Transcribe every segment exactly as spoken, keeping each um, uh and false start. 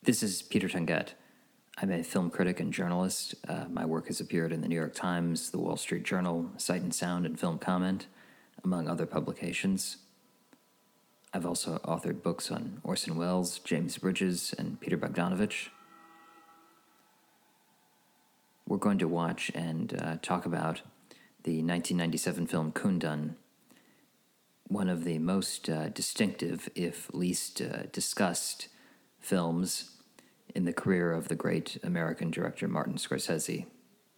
This is Peter Tunget. I'm a film critic and journalist. Uh, my work has appeared in the New York Times, the Wall Street Journal, Sight and Sound, and Film Comment, among other publications. I've also authored books on Orson Welles, James Bridges, and Peter Bogdanovich. We're going to watch and uh, talk about the nineteen ninety-seven film Kundun, one of the most uh, distinctive, if least uh, discussed, films in the career of the great American director Martin Scorsese.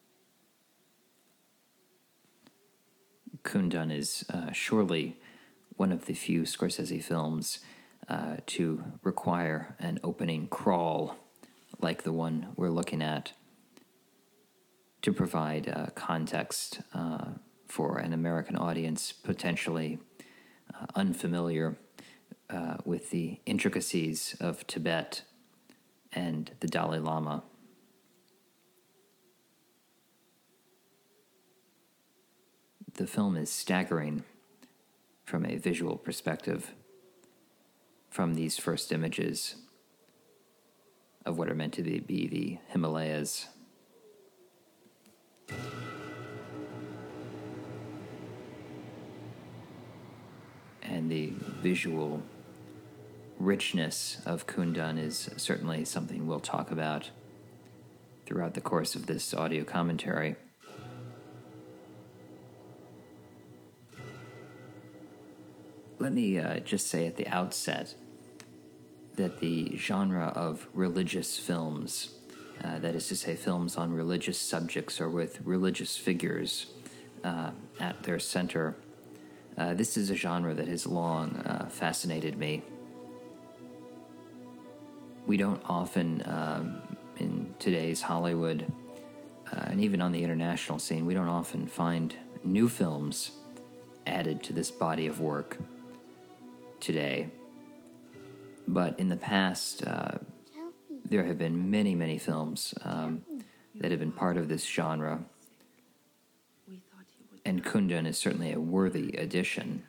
Kundun is uh, surely one of the few Scorsese films uh, to require an opening crawl like the one we're looking at to provide uh, context uh, for an American audience potentially uh, unfamiliar uh, with the intricacies of Tibet and the Dalai Lama. The film is staggering from a visual perspective from these first images of what are meant to be, be the Himalayas. And the visual richness of Kundun is certainly something we'll talk about throughout the course of this audio commentary. Let me uh, just say at the outset that the genre of religious films, uh, that is to say films on religious subjects or with religious figures uh, at their center, uh, this is a genre that has long uh, fascinated me. We don't often, um, in today's Hollywood, uh, and even on the international scene, we don't often find new films added to this body of work today. But in the past, uh, there have been many, many films um, that have been part of this genre, and Kundun is certainly a worthy addition.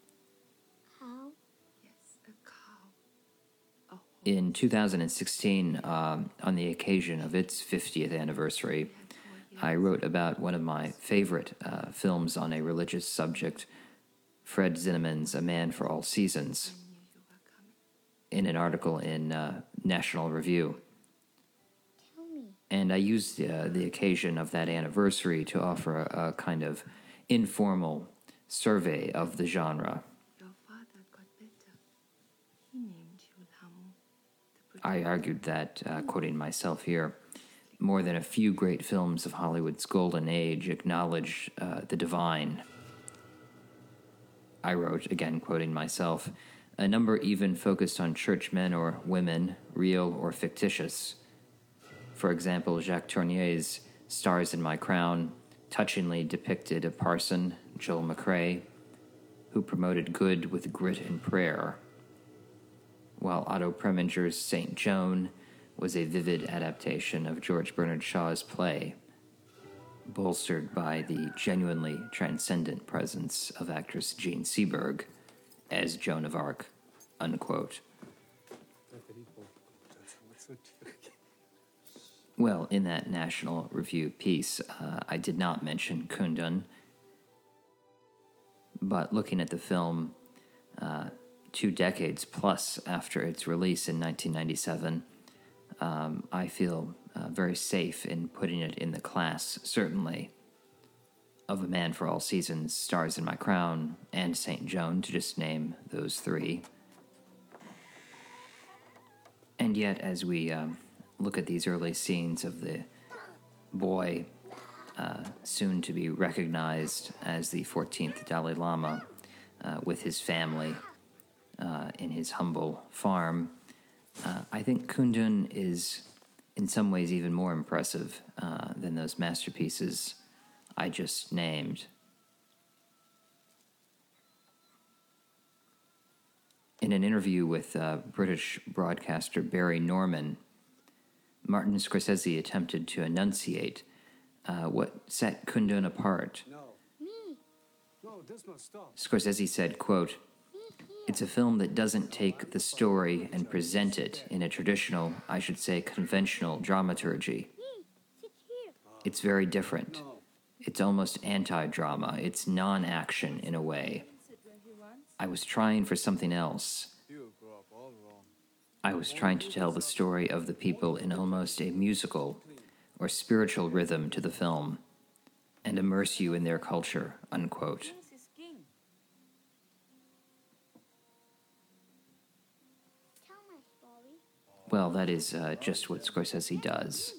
In two thousand sixteen, um, on the occasion of its fiftieth anniversary, I wrote about one of my favorite uh, films on a religious subject, Fred Zinnemann's A Man for All Seasons, in an article in uh, National Review. And I used uh, the occasion of that anniversary to offer a, a kind of informal survey of the genre. I argued that, uh, quoting myself here, more than a few great films of Hollywood's golden age acknowledge uh, the divine. I wrote, again quoting myself, a number even focused on churchmen or women, real or fictitious. For example, Jacques Tournier's Stars in My Crown touchingly depicted a parson, Joel McCrea, who promoted good with grit and prayer, while Otto Preminger's Saint Joan was a vivid adaptation of George Bernard Shaw's play, bolstered by the genuinely transcendent presence of actress Jean Seberg as Joan of Arc, unquote. Well, in that National Review piece, uh, I did not mention Kundun, but looking at the film uh, two decades plus after its release in nineteen ninety-seven, um, I feel uh, very safe in putting it in the class, certainly, of A Man for All Seasons, Stars in My Crown, and Saint Joan, to just name those three. And yet, as we um, look at these early scenes of the boy uh, soon to be recognized as the fourteenth Dalai Lama uh, with his family uh, in his humble farm, uh, I think Kundun is in some ways even more impressive uh, than those masterpieces I just named. In an interview with uh, British broadcaster Barry Norman, Martin Scorsese attempted to enunciate uh, what set Kundun apart. No. Me. No, this must stop. Scorsese said, quote, It's a film that doesn't take the story and present it in a traditional, I should say conventional dramaturgy. It's very different. It's almost anti-drama. It's non-action in a way. I was trying for something else. I was trying to tell the story of the people in almost a musical or spiritual rhythm to the film and immerse you in their culture, unquote. Well, that is uh, just what Scorsese does.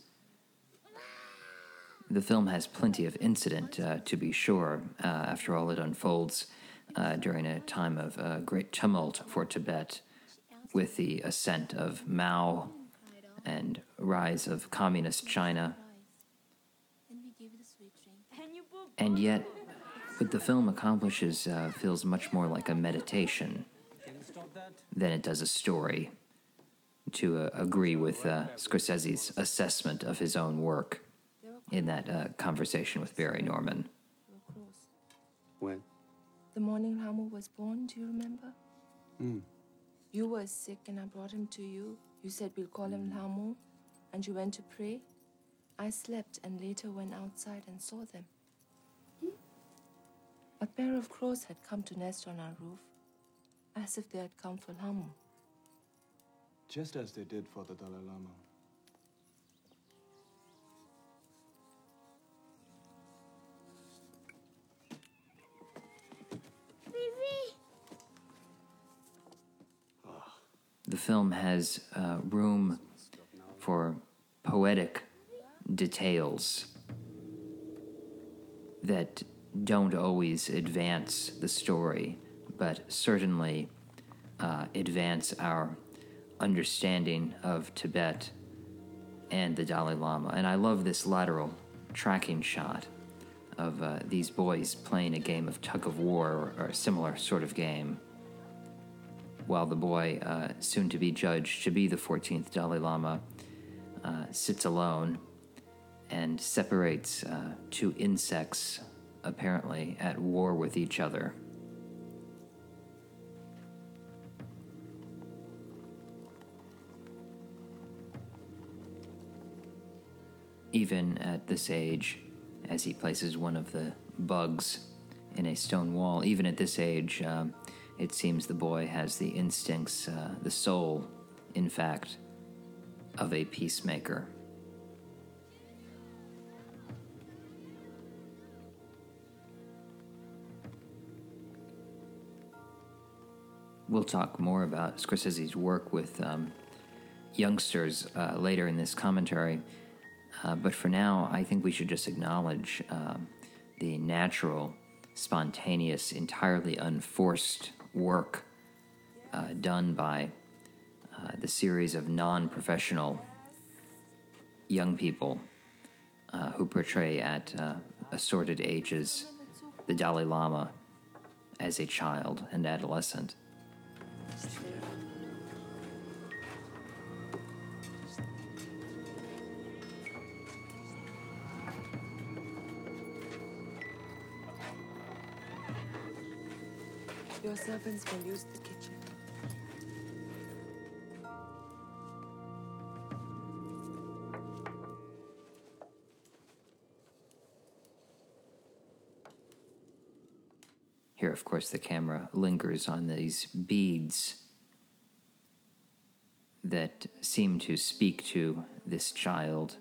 The film has plenty of incident, uh, to be sure. Uh, after all, it unfolds uh, during a time of uh, great tumult for Tibet, with the ascent of Mao and rise of communist China. And yet, what the film accomplishes uh, feels much more like a meditation than it does a story, to uh, agree with uh, Scorsese's assessment of his own work in that uh, conversation with Barry Norman. When? The morning Ramu was born, do you remember? Mm. You were sick and I brought him to you. You said we'll call him Ramu, and you went to pray. I slept and later went outside and saw them. A pair of crows had come to nest on our roof, as if they had come for Ramu. Just as they did for the Dalai Lama. The film has uh, room for poetic details that don't always advance the story, but certainly uh, advance our understanding of Tibet and the Dalai Lama. And I love this lateral tracking shot of uh, these boys playing a game of tug of war or, or a similar sort of game, while the boy, uh, soon to be judged to be the fourteenth Dalai Lama, uh, sits alone and separates uh, two insects, apparently at war with each other. Even at this age, as he places one of the bugs in a stone wall, even at this age, uh, it seems the boy has the instincts, uh, the soul, in fact, of a peacemaker. We'll talk more about Scorsese's work with um, youngsters uh, later in this commentary, uh, but for now, I think we should just acknowledge uh, the natural, spontaneous, entirely unforced work uh, done by uh, the series of non-professional young people uh, who portray at uh, assorted ages the Dalai Lama as a child and adolescent. Your servants will use the kitchen. Here, of course, the camera lingers on these beads that seem to speak to this child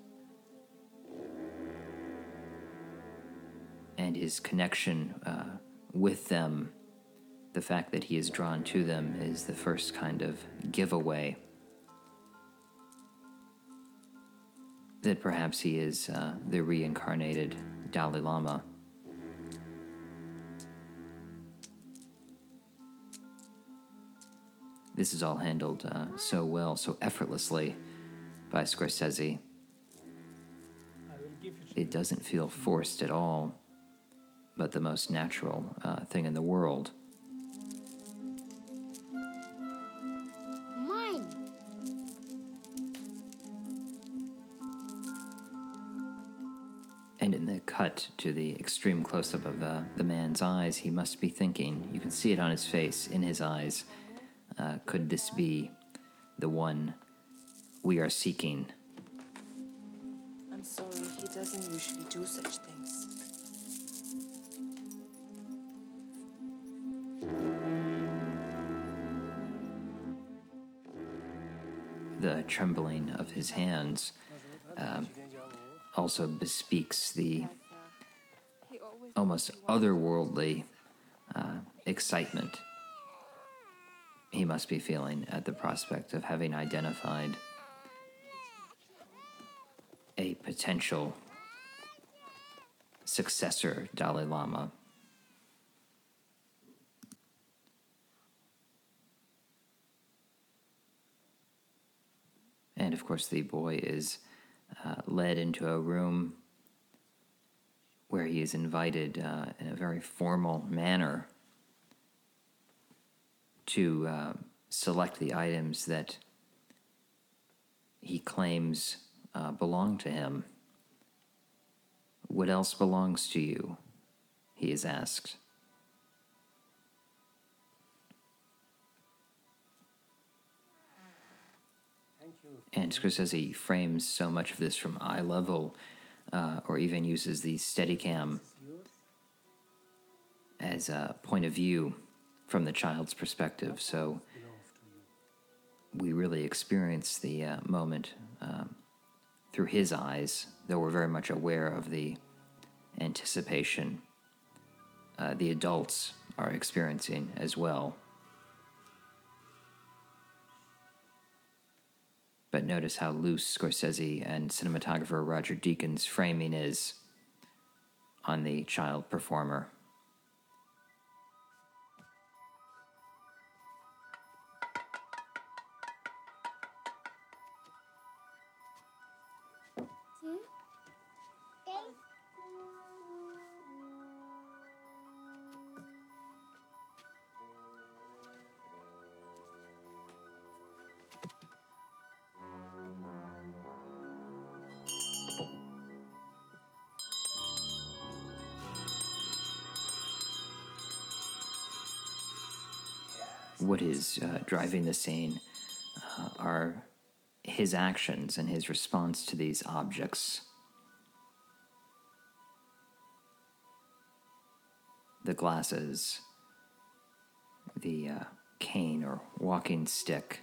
and his connection uh, with them. The fact that he is drawn to them is the first kind of giveaway that perhaps he is uh, the reincarnated Dalai Lama. This is all handled uh, so well, so effortlessly by Scorsese. It doesn't feel forced at all, but the most natural uh, thing in the world. Mine. And in the cut to the extreme close-up of uh, the man's eyes, he must be thinking. You can see it on his face, in his eyes. Uh, could this be the one we are seeking? I'm sorry, he doesn't usually do such things. The trembling of his hands um, also bespeaks the almost otherworldly uh, excitement he must be feeling at the prospect of having identified a potential successor Dalai Lama. And of course, the boy is uh, led into a room where he is invited uh, in a very formal manner to uh, select the items that he claims uh, belong to him. What else belongs to you? He is asked. And Scorsese frames so much of this from eye level, uh, or even uses the Steadicam as a point of view from the child's perspective. So we really experience the uh, moment um, through his eyes, though we're very much aware of the anticipation uh, the adults are experiencing as well. But notice how loose Scorsese and cinematographer Roger Deakins' framing is on the child performer. What is uh, driving the scene uh, are his actions and his response to these objects. The glasses, the uh, cane or walking stick,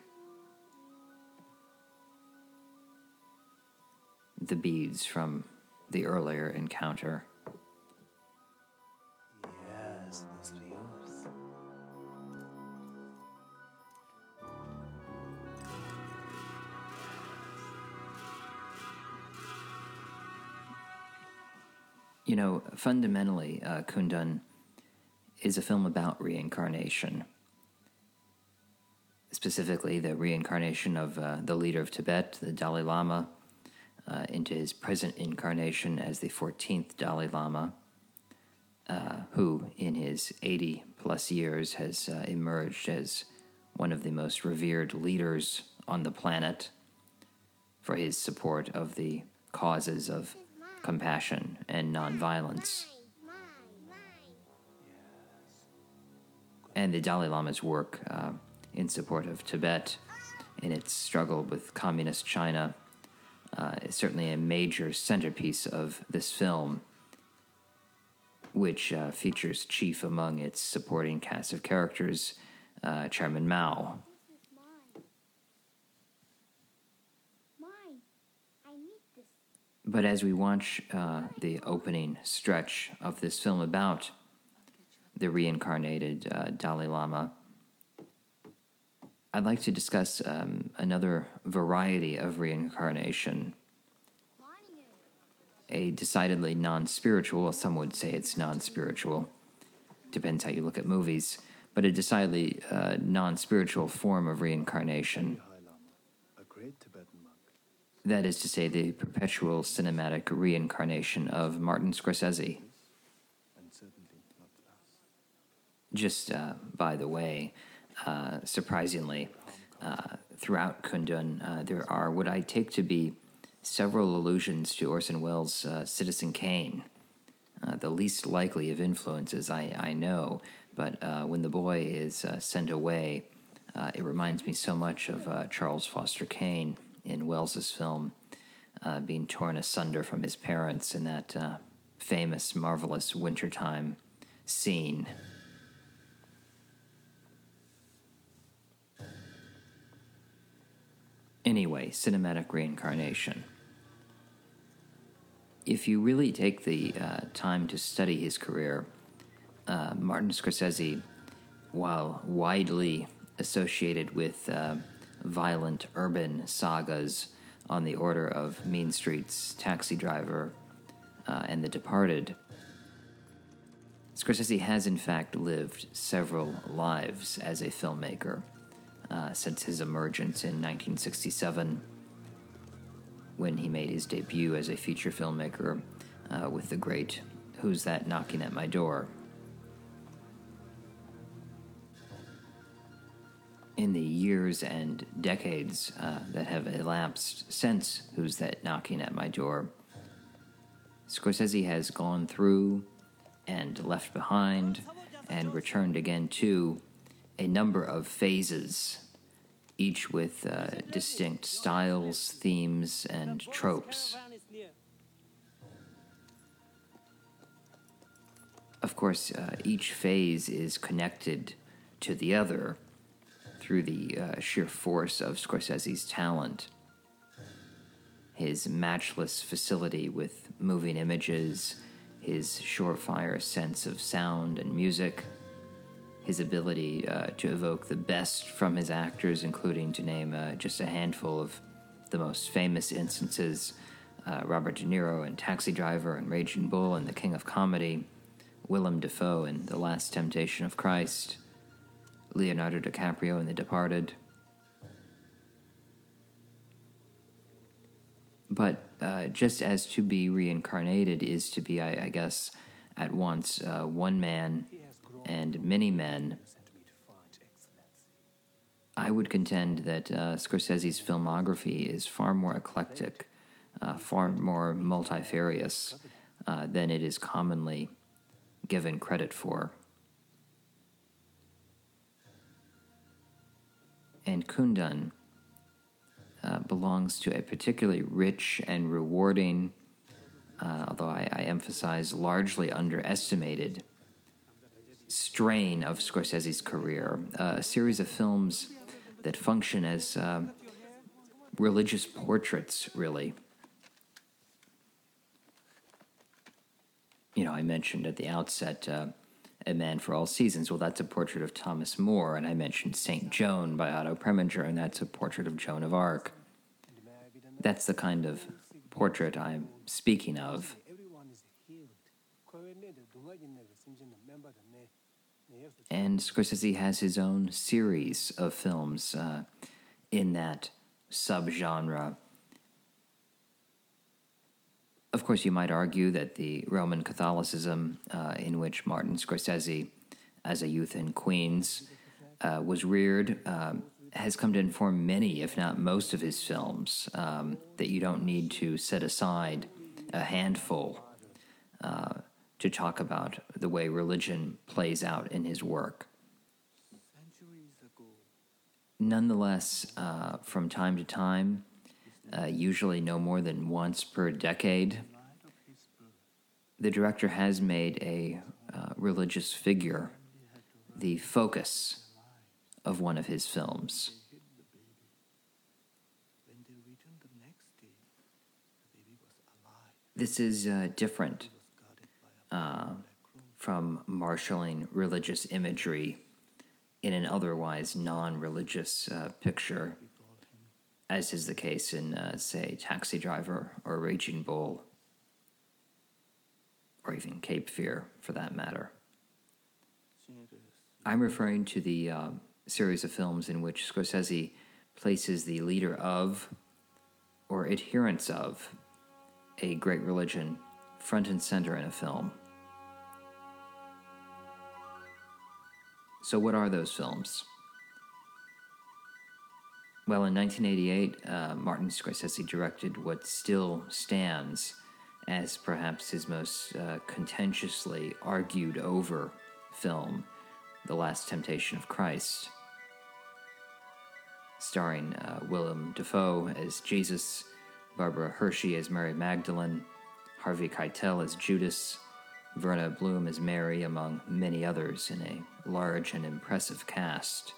the beads from the earlier encounter. Yes, those are yours. You know, fundamentally, uh, Kundun is a film about reincarnation. Specifically, the reincarnation of uh, the leader of Tibet, the Dalai Lama, uh, into his present incarnation as the fourteenth Dalai Lama, uh, who, in his eighty plus years, has uh, emerged as one of the most revered leaders on the planet for his support of the causes of compassion and nonviolence. And the Dalai Lama's work uh, in support of Tibet in its struggle with communist China uh, is certainly a major centerpiece of this film, which uh, features chief among its supporting cast of characters, uh, Chairman Mao. But as we watch uh, the opening stretch of this film about the reincarnated uh, Dalai Lama, I'd like to discuss um, another variety of reincarnation, a decidedly non-spiritual, some would say it's non-spiritual, depends how you look at movies, but a decidedly uh, non-spiritual form of reincarnation. Dalai Lama, a great Tibetan monk. That is to say, the perpetual cinematic reincarnation of Martin Scorsese. And certainly not last. Just uh, by the way, uh, surprisingly, uh, throughout Kundun, uh, there are what I take to be several allusions to Orson Welles' uh, Citizen Kane, uh, the least likely of influences I, I know, but uh, when the boy is uh, sent away Uh, it reminds me so much of uh, Charles Foster Kane in Wells's film, uh, being torn asunder from his parents in that uh, famous, marvelous wintertime scene. Anyway, cinematic reincarnation. If you really take the uh, time to study his career, uh, Martin Scorsese, while widely associated with uh, violent urban sagas on the order of Mean Streets, Taxi Driver, uh, and The Departed, Scorsese has in fact lived several lives as a filmmaker uh, since his emergence in nineteen sixty-seven, when he made his debut as a feature filmmaker uh, with the great Who's That Knocking at My Door? In the years and decades uh, that have elapsed since Who's That Knocking at My Door, Scorsese has gone through and left behind and returned again to a number of phases, each with uh, distinct styles, themes, and tropes. Of course, uh, each phase is connected to the other through the uh, sheer force of Scorsese's talent, his matchless facility with moving images, his surefire sense of sound and music, his ability uh, to evoke the best from his actors, including, to name uh, just a handful of the most famous instances, uh, Robert De Niro in Taxi Driver and Raging Bull and The King of Comedy, Willem Dafoe in The Last Temptation of Christ, Leonardo DiCaprio in The Departed. But uh, just as to be reincarnated is to be, I, I guess, at once uh, one man and many men, I would contend that uh, Scorsese's filmography is far more eclectic, uh, far more multifarious uh, than it is commonly given credit for. And Kundun uh, belongs to a particularly rich and rewarding, uh, although I, I emphasize largely underestimated, strain of Scorsese's career, uh, a series of films that function as uh, religious portraits, really. You know, I mentioned at the outset uh, A Man for All Seasons. Well, that's a portrait of Thomas More, and I mentioned Saint Joan by Otto Preminger, and that's a portrait of Joan of Arc. That's the kind of portrait I'm speaking of. And Scorsese has his own series of films uh, in that subgenre. Of course, you might argue that the Roman Catholicism uh, in which Martin Scorsese, as a youth in Queens, uh, was reared, um, has come to inform many, if not most, of his films, um, that you don't need to set aside a handful uh, to talk about the way religion plays out in his work. Nonetheless, uh, from time to time, uh, usually no more than once per decade, the director has made a uh, religious figure the focus of one of his films. This is uh, different uh, from marshaling religious imagery in an otherwise non-religious uh, picture, as is the case in, uh, say, Taxi Driver or Raging Bull, or even Cape Fear, for that matter. I'm referring to the uh, series of films in which Scorsese places the leader of, or adherents of, a great religion front and center in a film. So what are those films? Well, in nineteen eighty-eight, uh, Martin Scorsese directed what still stands as perhaps his most uh, contentiously argued over film, The Last Temptation of Christ. starring uh, Willem Dafoe as Jesus, Barbara Hershey as Mary Magdalene, Harvey Keitel as Judas, Verna Bloom as Mary, among many others in a large and impressive cast.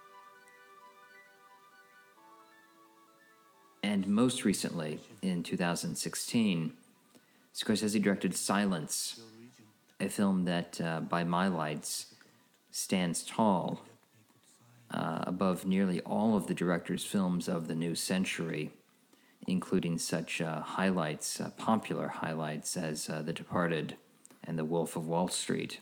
And most recently, in two thousand sixteen, Scorsese directed Silence, a film that, uh, by my lights, stands tall uh, above nearly all of the director's films of the new century, including such uh, highlights, uh, popular highlights, as uh, The Departed and The Wolf of Wall Street.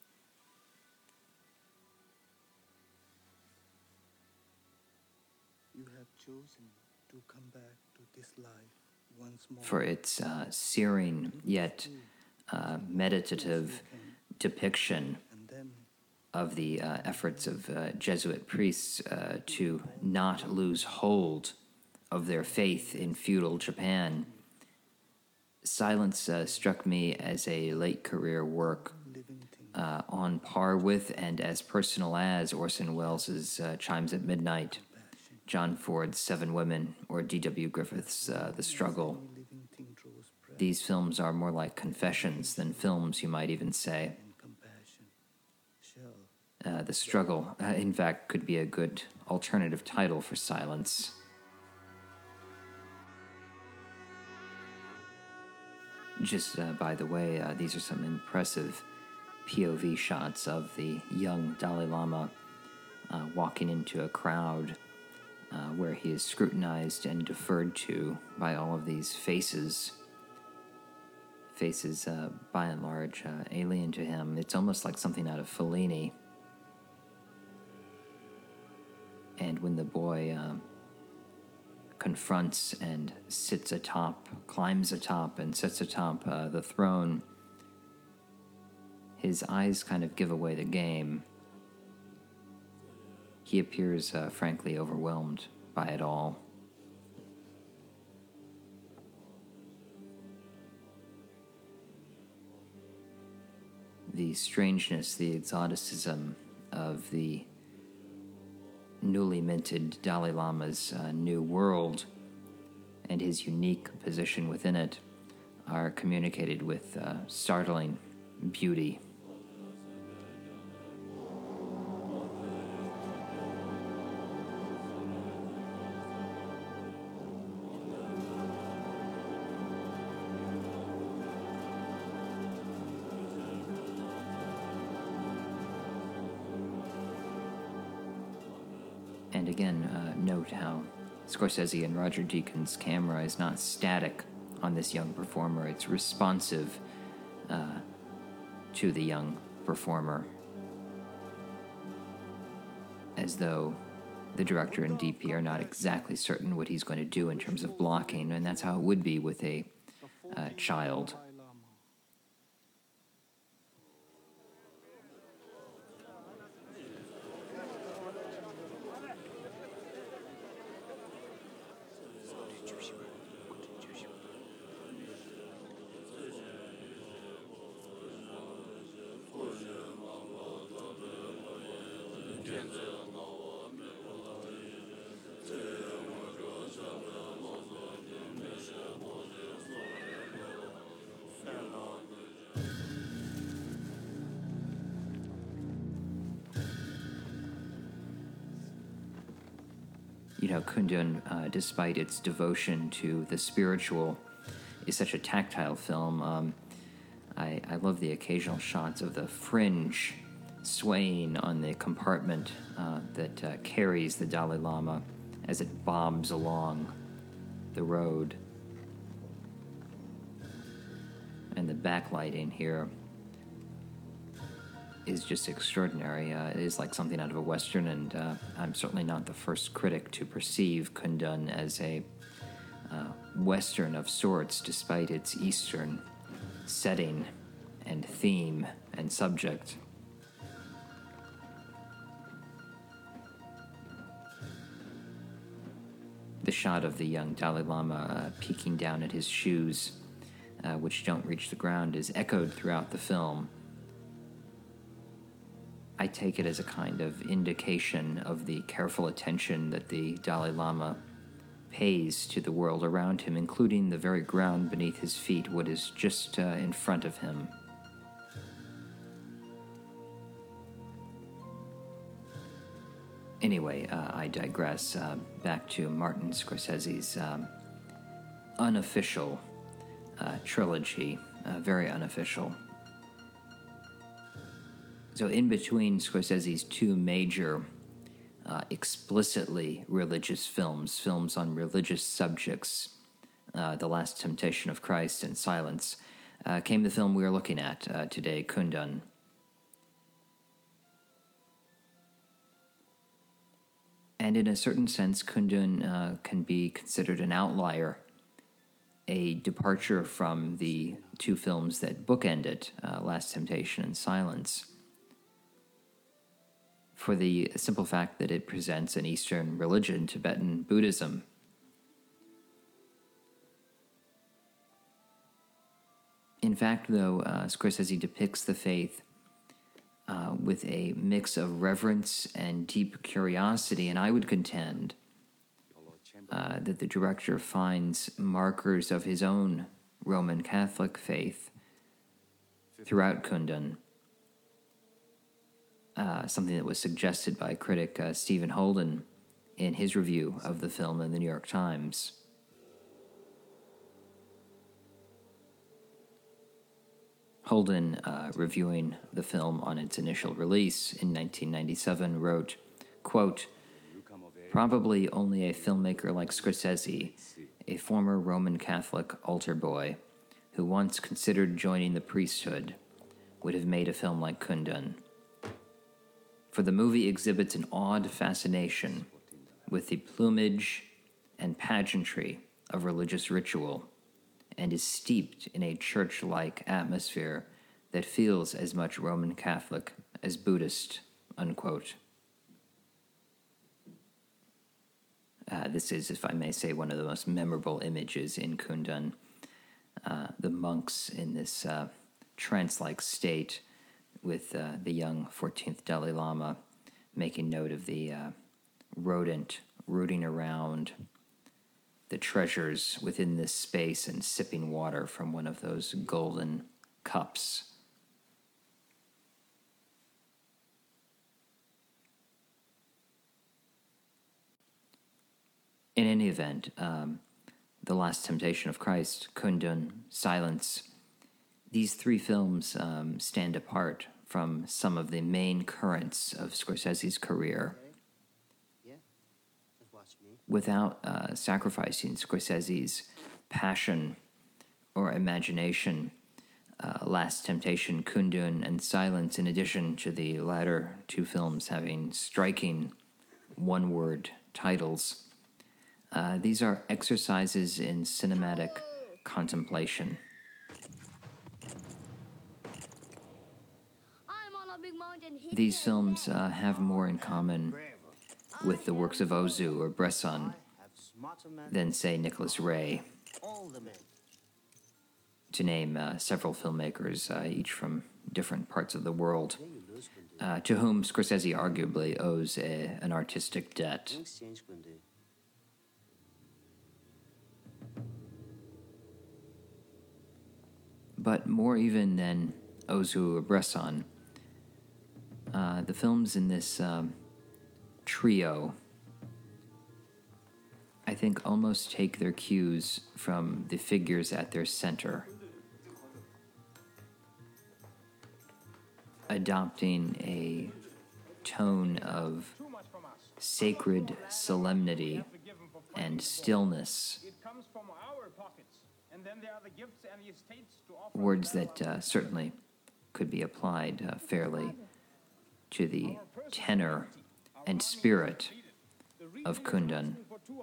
You have chosen to come back to this life once more. For its uh, searing yet uh, meditative depiction of the uh, efforts of uh, Jesuit priests uh, to not lose hold of their faith in feudal Japan. Silence uh, struck me as a late career work uh, on par with and as personal as Orson Welles' uh, Chimes at Midnight, John Ford's Seven Women, or D W Griffith's uh, The Struggle. These films are more like confessions than films, you might even say. Uh, the Struggle, uh, in fact, could be a good alternative title for Silence. Just uh, by the way, uh, these are some impressive P O V shots of the young Dalai Lama uh, walking into a crowd uh, where he is scrutinized and deferred to by all of these faces. Faces, uh, by and large, uh, alien to him. It's almost like something out of Fellini. And when the boy uh, confronts and sits atop, climbs atop and sits atop uh, the throne, his eyes kind of give away the game. He appears, uh, frankly, overwhelmed by it all. The strangeness, the exoticism of the newly minted Dalai Lama's uh, new world and his unique position within it are communicated with uh, startling beauty. And again, uh, note how Scorsese and Roger Deakins' camera is not static on this young performer. It's responsive uh, to the young performer, as though the director and D P are not exactly certain what he's going to do in terms of blocking, and that's how it would be with a uh, child. You know, Kundun, uh, despite its devotion to the spiritual, is such a tactile film. Um, I, I love the occasional shots of the fringe swaying on the compartment uh, that uh, carries the Dalai Lama as it bobs along the road. And the backlighting here is just extraordinary. Uh, it is like something out of a Western, and uh, I'm certainly not the first critic to perceive Kundun as a uh, Western of sorts, despite its Eastern setting and theme and subject. The shot of the young Dalai Lama uh, peeking down at his shoes, uh, which don't reach the ground, is echoed throughout the film. I take it as a kind of indication of the careful attention that the Dalai Lama pays to the world around him, including the very ground beneath his feet, what is just uh, in front of him. Anyway, uh, I digress. Uh, back to Martin Scorsese's um, unofficial uh, trilogy, uh, very unofficial. So in between Scorsese's two major uh, explicitly religious films, films on religious subjects, uh, The Last Temptation of Christ and Silence, uh, came the film we are looking at uh, today, Kundun. And in a certain sense, Kundun uh, can be considered an outlier, a departure from the two films that bookend it, uh, Last Temptation and Silence, for the simple fact that it presents an Eastern religion, Tibetan Buddhism. In fact, though, uh, Scorsese depicts the faith uh, with a mix of reverence and deep curiosity, and I would contend uh, that the director finds markers of his own Roman Catholic faith throughout Kundun. Uh, something that was suggested by critic uh, Stephen Holden in his review of the film in the New York Times. Holden, uh, reviewing the film on its initial release in nineteen ninety-seven, wrote, quote, "Probably only a filmmaker like Scorsese, a former Roman Catholic altar boy, who once considered joining the priesthood, would have made a film like Kundun. For the movie exhibits an odd fascination with the plumage and pageantry of religious ritual, and is steeped in a church-like atmosphere that feels as much Roman Catholic as Buddhist," unquote. Uh, this is, if I may say, one of the most memorable images in Kundun. Uh, the monks in this uh, trance-like state, with uh, the young fourteenth Dalai Lama making note of the uh, rodent rooting around the treasures within this space and sipping water from one of those golden cups. In any event, um, The Last Temptation of Christ, Kundun, Silence, these three films um, stand apart from some of the main currents of Scorsese's career without uh, sacrificing Scorsese's passion or imagination. Uh, Last Temptation, Kundun, and Silence, in addition to the latter two films having striking one-word titles, uh, these are exercises in cinematic contemplation. These films uh, have more in common with the works of Ozu or Bresson than, say, Nicholas Ray, to name uh, several filmmakers, uh, each from different parts of the world, uh, to whom Scorsese arguably owes a, an artistic debt. But more even than Ozu or Bresson, uh, the films in this um, trio, I think, almost take their cues from the figures at their center, adopting a tone of sacred solemnity and stillness, words that uh, certainly could be applied uh, fairly to the tenor and spirit of Kundun.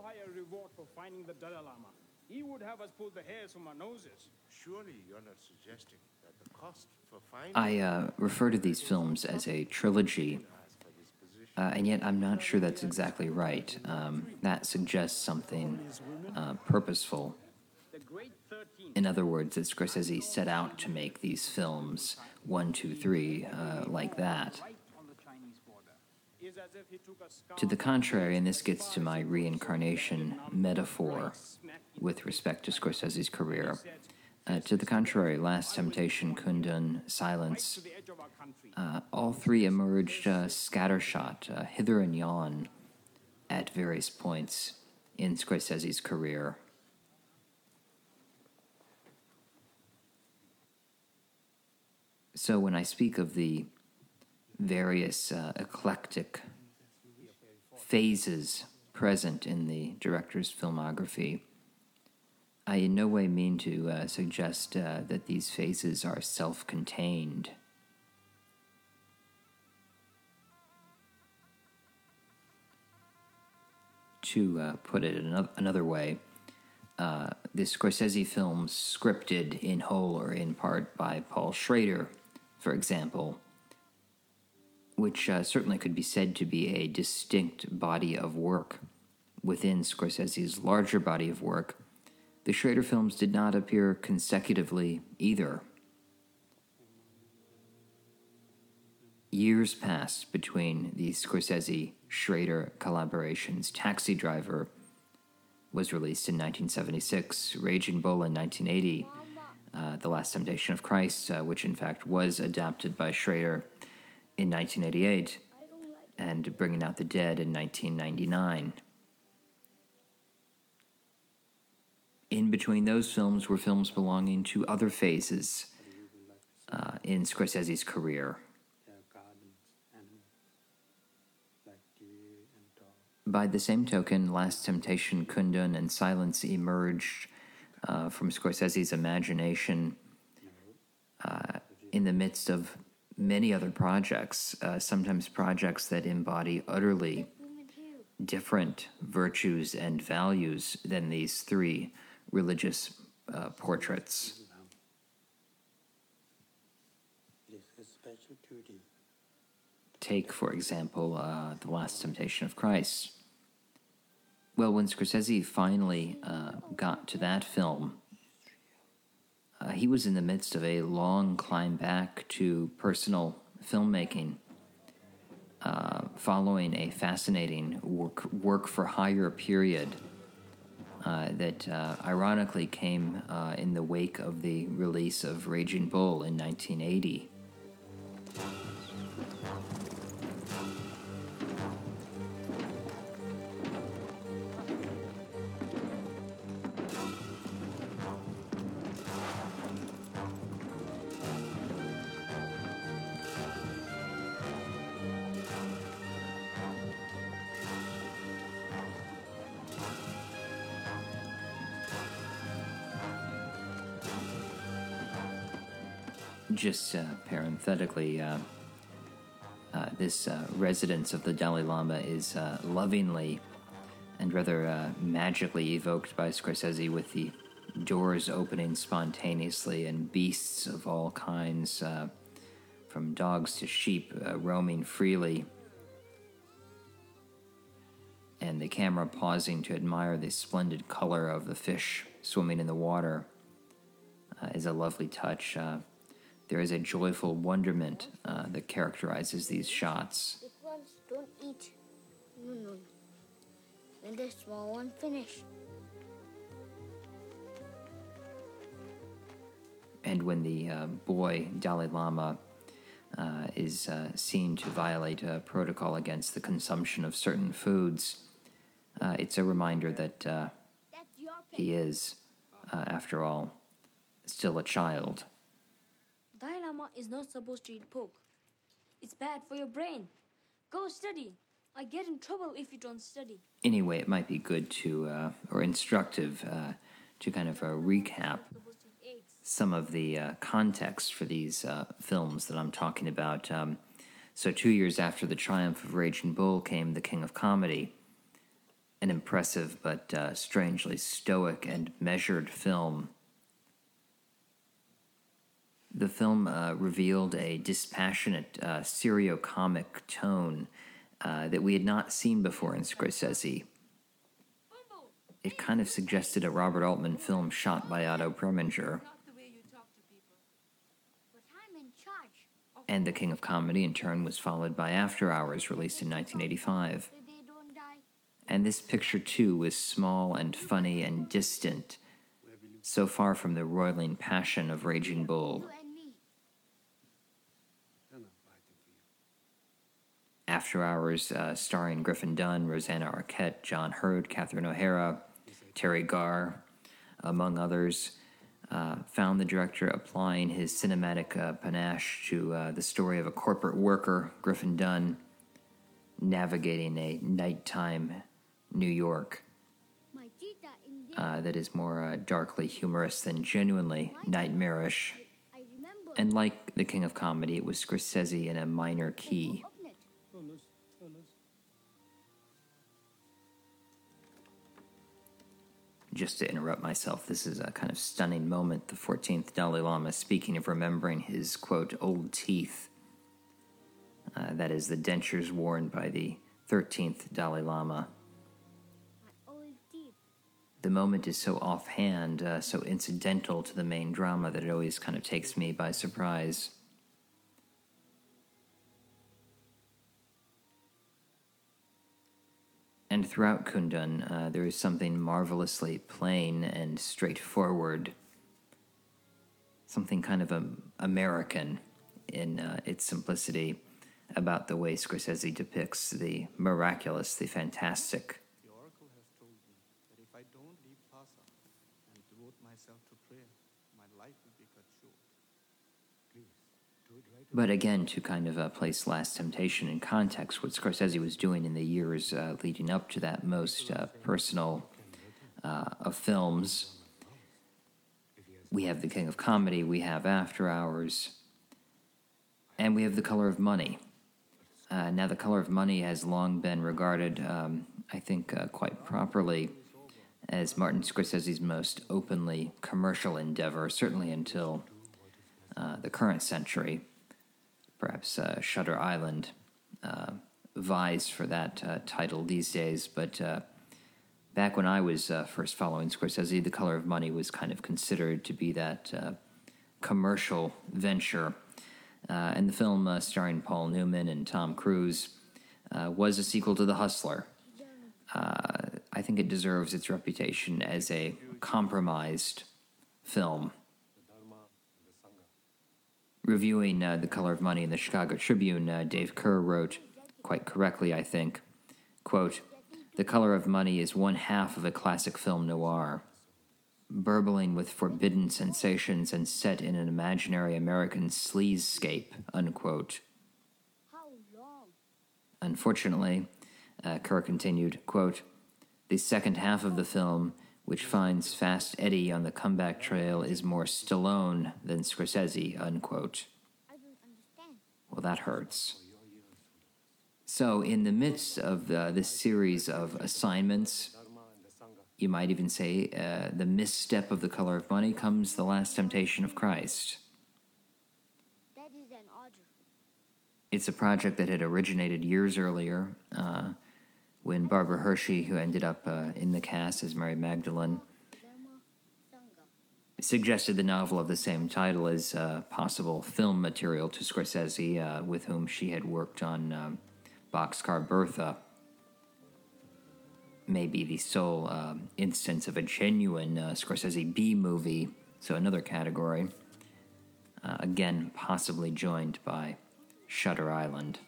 He would have us pull the hairs from our noses. Surely you're not suggesting that the cost for finding... I uh, refer to these films as a trilogy, uh, and yet I'm not sure that's exactly right. Um, that suggests something uh, purposeful. In other words, that Scorsese set out to make these films, one, two, three, uh, like that. as if he took a scarf To the contrary, and this gets to my reincarnation metaphor with respect to Scorsese's career. Uh, to the contrary, Last Temptation, Kundun, Silence, to the edge of our country. uh, all three emerged uh, scattershot, uh, hither and yon, at various points in Scorsese's career. So when I speak of the various uh, eclectic phases present in the director's filmography, I in no way mean to uh, suggest uh, that these phases are self-contained. To uh, put it another, another way, uh, the Scorsese films scripted in whole or in part by Paul Schrader, for example, which uh, certainly could be said to be a distinct body of work within Scorsese's larger body of work, the Schrader films did not appear consecutively either. Years passed between the Scorsese-Schrader collaborations. Taxi Driver was released in nineteen seventy-six, Raging Bull in nineteen eighty, uh, The Last Temptation of Christ, uh, which in fact was adapted by Schrader in nineteen eighty-eight, and Bringing Out the Dead in nineteen ninety-nine. In between those films were films belonging to other phases uh, in Scorsese's career. By the same token, Last Temptation, Kundun, and Silence emerged uh, from Scorsese's imagination uh, in the midst of many other projects, uh, sometimes projects that embody utterly different virtues and values than these three religious uh, portraits. Take, for example, uh, The Last Temptation of Christ. Well, when Scorsese finally uh, got to that film, uh, he was in the midst of a long climb back to personal filmmaking, uh, following a fascinating work, work for hire period uh, that uh, ironically came uh, in the wake of the release of Raging Bull in nineteen eighty. Just uh, parenthetically, uh, uh, this uh, residence of the Dalai Lama is uh, lovingly and rather uh, magically evoked by Scorsese, with the doors opening spontaneously and beasts of all kinds, uh, from dogs to sheep, uh, roaming freely, and the camera pausing to admire the splendid color of the fish swimming in the water uh, is a lovely touch. Uh, There is a joyful wonderment uh, that characterizes these shots. Big ones don't eat. No, no, no. When the small one finish. And when the uh, boy Dalai Lama uh, is uh, seen to violate a protocol against the consumption of certain foods, uh, it's a reminder that uh, That's your pet. he is, uh, after all, still a child. Dalai Lama is not supposed to eat pork. It's bad for your brain. Go study. I get in trouble if you don't study. Anyway, it might be good to, uh, or instructive, uh, to kind of uh, recap Supposed to eat eggs. some of the uh, context for these uh, films that I'm talking about. Um, so two years after the triumph of Raging Bull came The King of Comedy, an impressive but uh, strangely stoic and measured film. The film uh, revealed a dispassionate, uh, serio-comic tone uh, that we had not seen before in Scorsese. It kind of suggested a Robert Altman film shot by Otto Preminger. But I'm in charge. And The King of Comedy, in turn, was followed by After Hours, released in nineteen eighty-five. They don't die. And this picture, too, was small and funny and distant, so far from the roiling passion of Raging Bull. You and me. After Hours, uh, starring Griffin Dunne, Rosanna Arquette, John Hurt, Catherine O'Hara, Terry Garr, among others, uh, found the director applying his cinematic uh, panache to uh, the story of a corporate worker, Griffin Dunne, navigating a nighttime New York My cheetah in there. uh, that is more uh, darkly humorous than genuinely nightmarish. I remember. And like The King of Comedy, it was Scorsese in a minor key. Open it. Just to interrupt myself, this is a kind of stunning moment. The fourteenth Dalai Lama speaking of remembering his, quote, old teeth. Uh, that is the dentures worn by the thirteenth Dalai Lama. My old teeth. The moment is so offhand, uh, so incidental to the main drama that it always kind of takes me by surprise. And throughout Kundun, uh, there is something marvelously plain and straightforward, something kind of um, American in uh, its simplicity about the way Scorsese depicts the miraculous, the fantastic. The oracle has told me that if I don't leave Lhasa and devote myself to prayer, my life will be cut short. Please, do it right. But again, to kind of uh, place Last Temptation in context, what Scorsese was doing in the years uh, leading up to that most uh, personal uh, of films. We have The King of Comedy, we have After Hours, and we have The Color of Money. Uh, now, The Color of Money has long been regarded, um, I think, uh, quite properly, as Martin Scorsese's most openly commercial endeavor, certainly until uh, the current century. Perhaps uh, Shutter Island uh, vies for that uh, title these days, but uh, back when I was uh, first following Scorsese, The Color of Money was kind of considered to be that uh, commercial venture. Uh, and the film, uh, starring Paul Newman and Tom Cruise, uh, was a sequel to The Hustler. Uh, I think it deserves its reputation as a compromised film. Reviewing uh, The Color of Money in the Chicago Tribune, uh, Dave Kerr wrote, quite correctly, I think, quote, "The Color of Money is one half of a classic film noir, burbling with forbidden sensations and set in an imaginary American sleazescape," unquote. How long? Unfortunately, uh, Kerr continued, quote, "The second half of the film, which finds Fast Eddie on the comeback trail, is more Stallone than Scorsese," unquote. I don't understand. Well, that hurts. So, in the midst of uh, this series of assignments, you might even say uh, the misstep of The Color of Money, comes The Last Temptation of Christ. That is an order. It's a project that had originated years earlier uh, when Barbara Hershey, who ended up uh, in the cast as Mary Magdalene, Dharma Sangha. suggested the novel of the same title as uh, possible film material to Scorsese, uh, with whom she had worked on um, Boxcar Bertha. Maybe the sole um, instance of a genuine uh, Scorsese B movie, so another category. Uh, again, possibly joined by Shutter Island.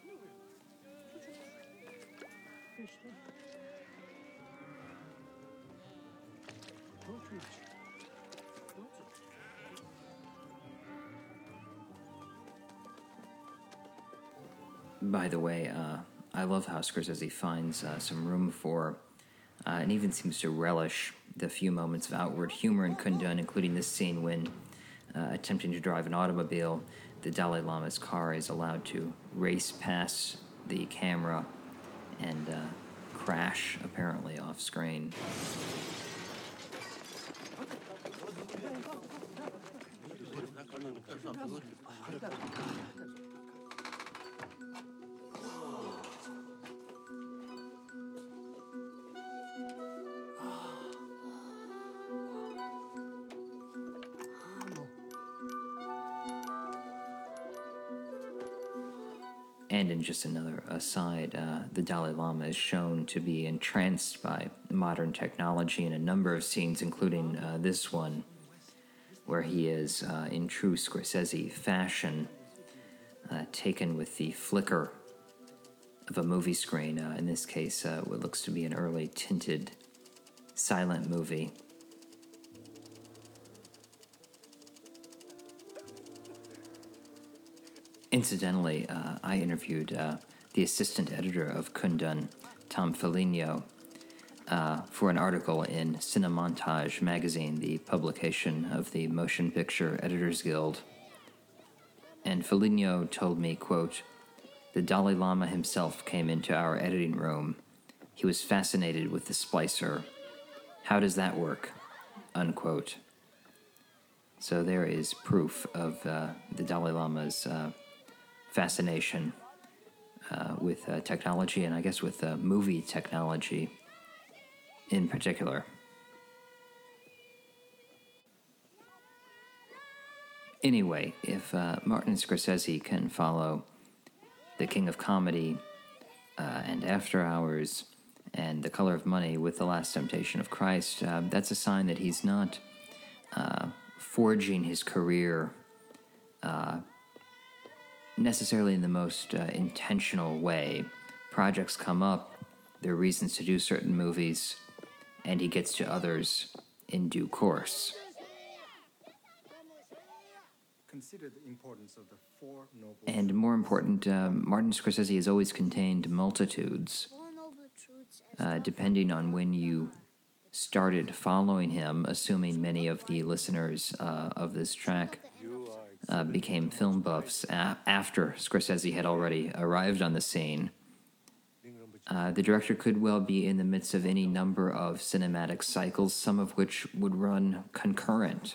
By the way, uh, I love how Scorsese finds uh, some room for, uh, and even seems to relish, the few moments of outward humor in Kundun, including this scene when, uh, attempting to drive an automobile, the Dalai Lama's car is allowed to race past the camera and uh, crash, apparently, off screen. And in just another aside, uh, the Dalai Lama is shown to be entranced by modern technology in a number of scenes, including uh, this one, where he is, uh, in true Scorsese fashion, uh, taken with the flicker of a movie screen. Uh, in this case, uh, what looks to be an early tinted silent movie. Incidentally, uh, I interviewed uh, the assistant editor of Kundan, Tom Foligno, uh, for an article in Cinemontage magazine, the publication of the Motion Picture Editors Guild. And Foligno told me, quote, "The Dalai Lama himself came into our editing room. He was fascinated with the splicer. How does that work?" Unquote. So there is proof of uh, the Dalai Lama's uh, fascination uh, with uh, technology, and I guess with uh, movie technology in particular. Anyway, if uh, Martin Scorsese can follow The King of Comedy uh, and After Hours and The Color of Money with The Last Temptation of Christ, uh, that's a sign that he's not uh, forging his career uh, necessarily in the most uh, intentional way. Projects come up, there are reasons to do certain movies, and he gets to others in due course. Consider the importance of the Four Noble And more important, um, Martin Scorsese has always contained multitudes. Uh, depending on when you started following him, assuming many of the listeners uh, of this track uh, became film buffs a- after Scorsese had already arrived on the scene, uh, the director could well be in the midst of any number of cinematic cycles, some of which would run concurrent.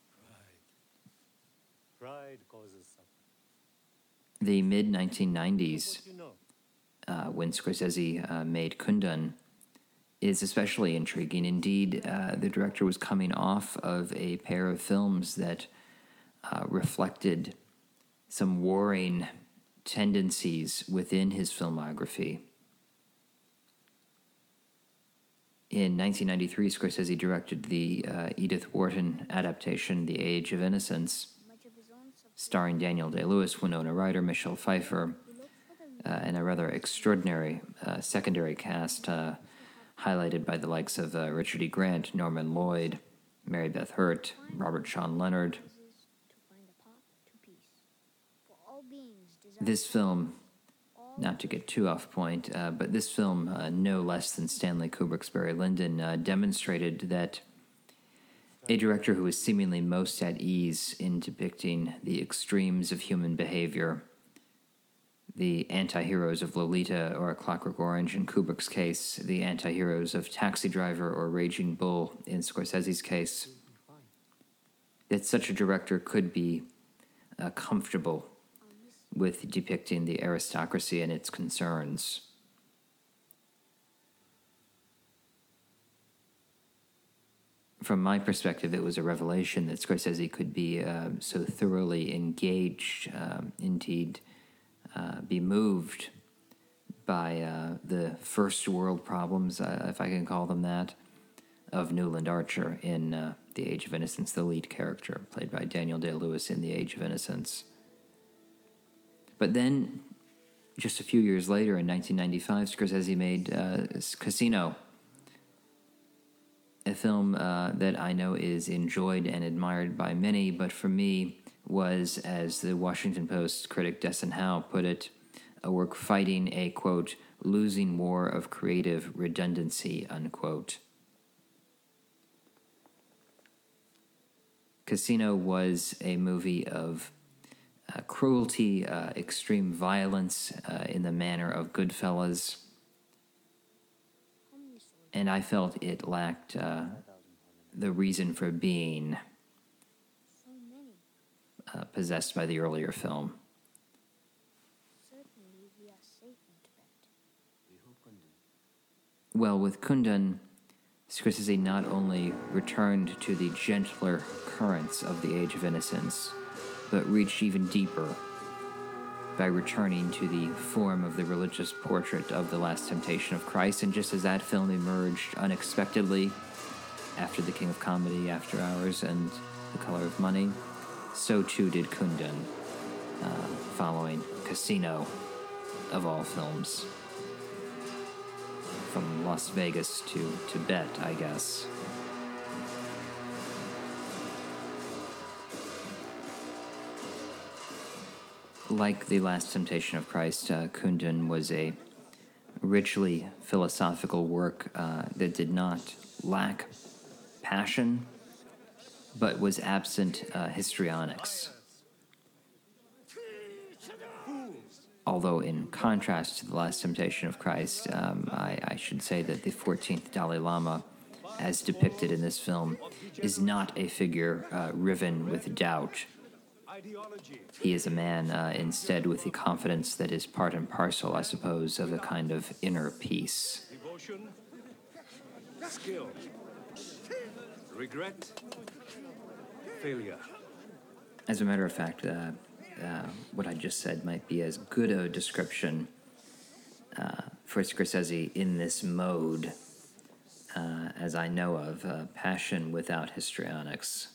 Pride causes suffering. The mid nineteen nineties, You know, uh, when Scorsese uh, made Kundan, is especially intriguing. Indeed, uh, the director was coming off of a pair of films that uh, reflected some warring tendencies within his filmography. In nineteen ninety-three, Scorsese directed the uh, Edith Wharton adaptation, The Age of Innocence, starring Daniel Day-Lewis, Winona Ryder, Michelle Pfeiffer, uh, and a rather extraordinary uh, secondary cast uh, highlighted by the likes of uh, Richard E. Grant, Norman Lloyd, Mary Beth Hurt, Robert Sean Leonard. This film, not to get too off point, uh, but this film, uh, no less than Stanley Kubrick's Barry Lyndon, uh, demonstrated that a director who is seemingly most at ease in depicting the extremes of human behavior, the anti-heroes of Lolita or A Clockwork Orange in Kubrick's case, the anti-heroes of Taxi Driver or Raging Bull in Scorsese's case, that such a director could be uh, comfortable with depicting the aristocracy and its concerns. From my perspective, it was a revelation that Scorsese could be uh, so thoroughly engaged, um, indeed, uh, be moved by uh, the first world problems, uh, if I can call them that, of Newland Archer in uh, The Age of Innocence, the lead character, played by Daniel Day-Lewis in The Age of Innocence. But then, just a few years later, in nineteen ninety-five, Scorsese made uh, Casino, a film uh, that I know is enjoyed and admired by many, but for me was, as the Washington Post critic Desson Howe put it, a work fighting a, quote, losing war of creative redundancy, unquote. Casino was a movie of uh, cruelty, uh, extreme violence uh, in the manner of Goodfellas, and I felt it lacked uh, the reason for being uh, possessed by the earlier film. Well, with Kundan, Scorsese not only returned to the gentler currents of The Age of Innocence, but reached even deeper by returning to the form of the religious portrait of The Last Temptation of Christ. And just as that film emerged unexpectedly after The King of Comedy, After Hours, and The Color of Money, so too did Kundun, uh, following Casino, of all films. From Las Vegas to Tibet, I guess. Like The Last Temptation of Christ, uh, Kundun was a richly philosophical work uh, that did not lack passion, but was absent uh, histrionics. Although in contrast to The Last Temptation of Christ, um, I, I should say that the fourteenth Dalai Lama, as depicted in this film, is not a figure uh, riven with doubt. He is a man, uh, instead, with the confidence that is part and parcel, I suppose, of a kind of inner peace. Devotion, skill, regret, failure. As a matter of fact, uh, uh, what I just said might be as good a description uh, for Scorsese in this mode uh, as I know of, uh, passion without histrionics.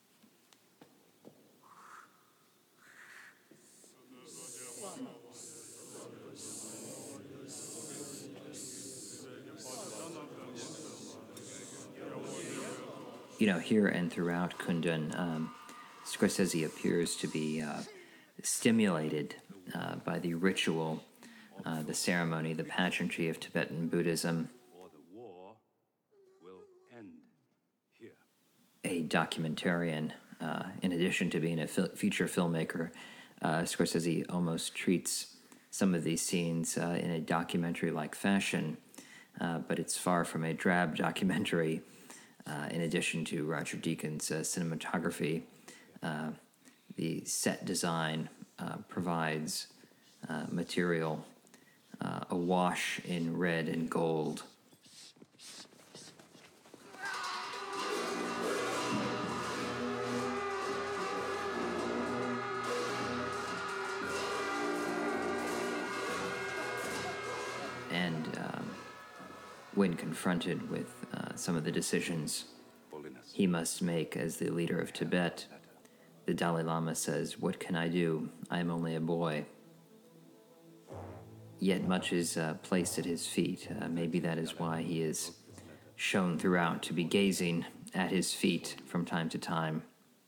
You know, here and throughout Kundun, um, Scorsese appears to be uh, stimulated uh, by the ritual, uh, the ceremony, the pageantry of Tibetan Buddhism. Or the war will end here. A documentarian, uh, in addition to being a fil- feature filmmaker, uh, Scorsese almost treats some of these scenes uh, in a documentary-like fashion, uh, but it's far from a drab documentary. Uh, in addition to Roger Deakins' uh, cinematography, uh, the set design uh, provides uh, material uh, awash in red and gold. And um, when confronted with uh, some of the decisions Holiness. he must make as the leader of Tibet, the Dalai Lama says, "What can I do? I am only a boy." Yet much is uh, placed at his feet. Uh, maybe that is why he is shown throughout to be gazing at his feet from time to time.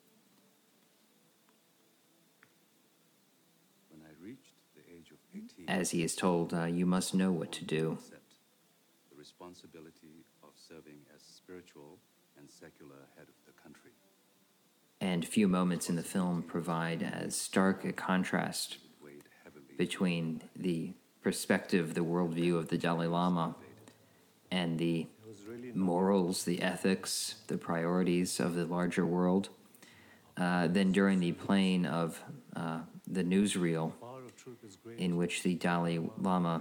When I reached the age of eighteen, As he is told, uh, you must know what to do. accept the responsibility of serving as spiritual and secular head of the country. And few moments in the film provide as stark a contrast Weighed heavily between the perspective, the worldview of the Dalai Lama, and the morals, the ethics, the priorities of the larger world. Uh, then during the playing of uh, the newsreel, Power of truth is great. in which the Dalai Lama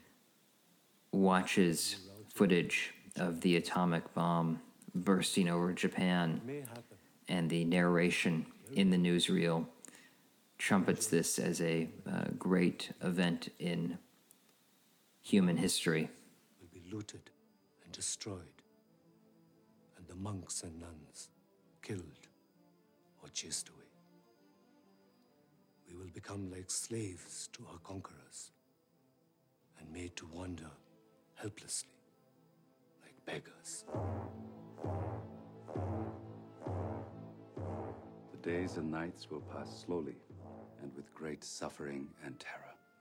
watches footage of the atomic bomb bursting over Japan, May happen. and the narration in the newsreel trumpets this as a uh, great event in human history. Will be looted and destroyed, and the monks and nuns killed or chased away. We will become like slaves to our conquerors and made to wander helplessly like beggars. The days and nights will pass slowly and with great suffering and terror.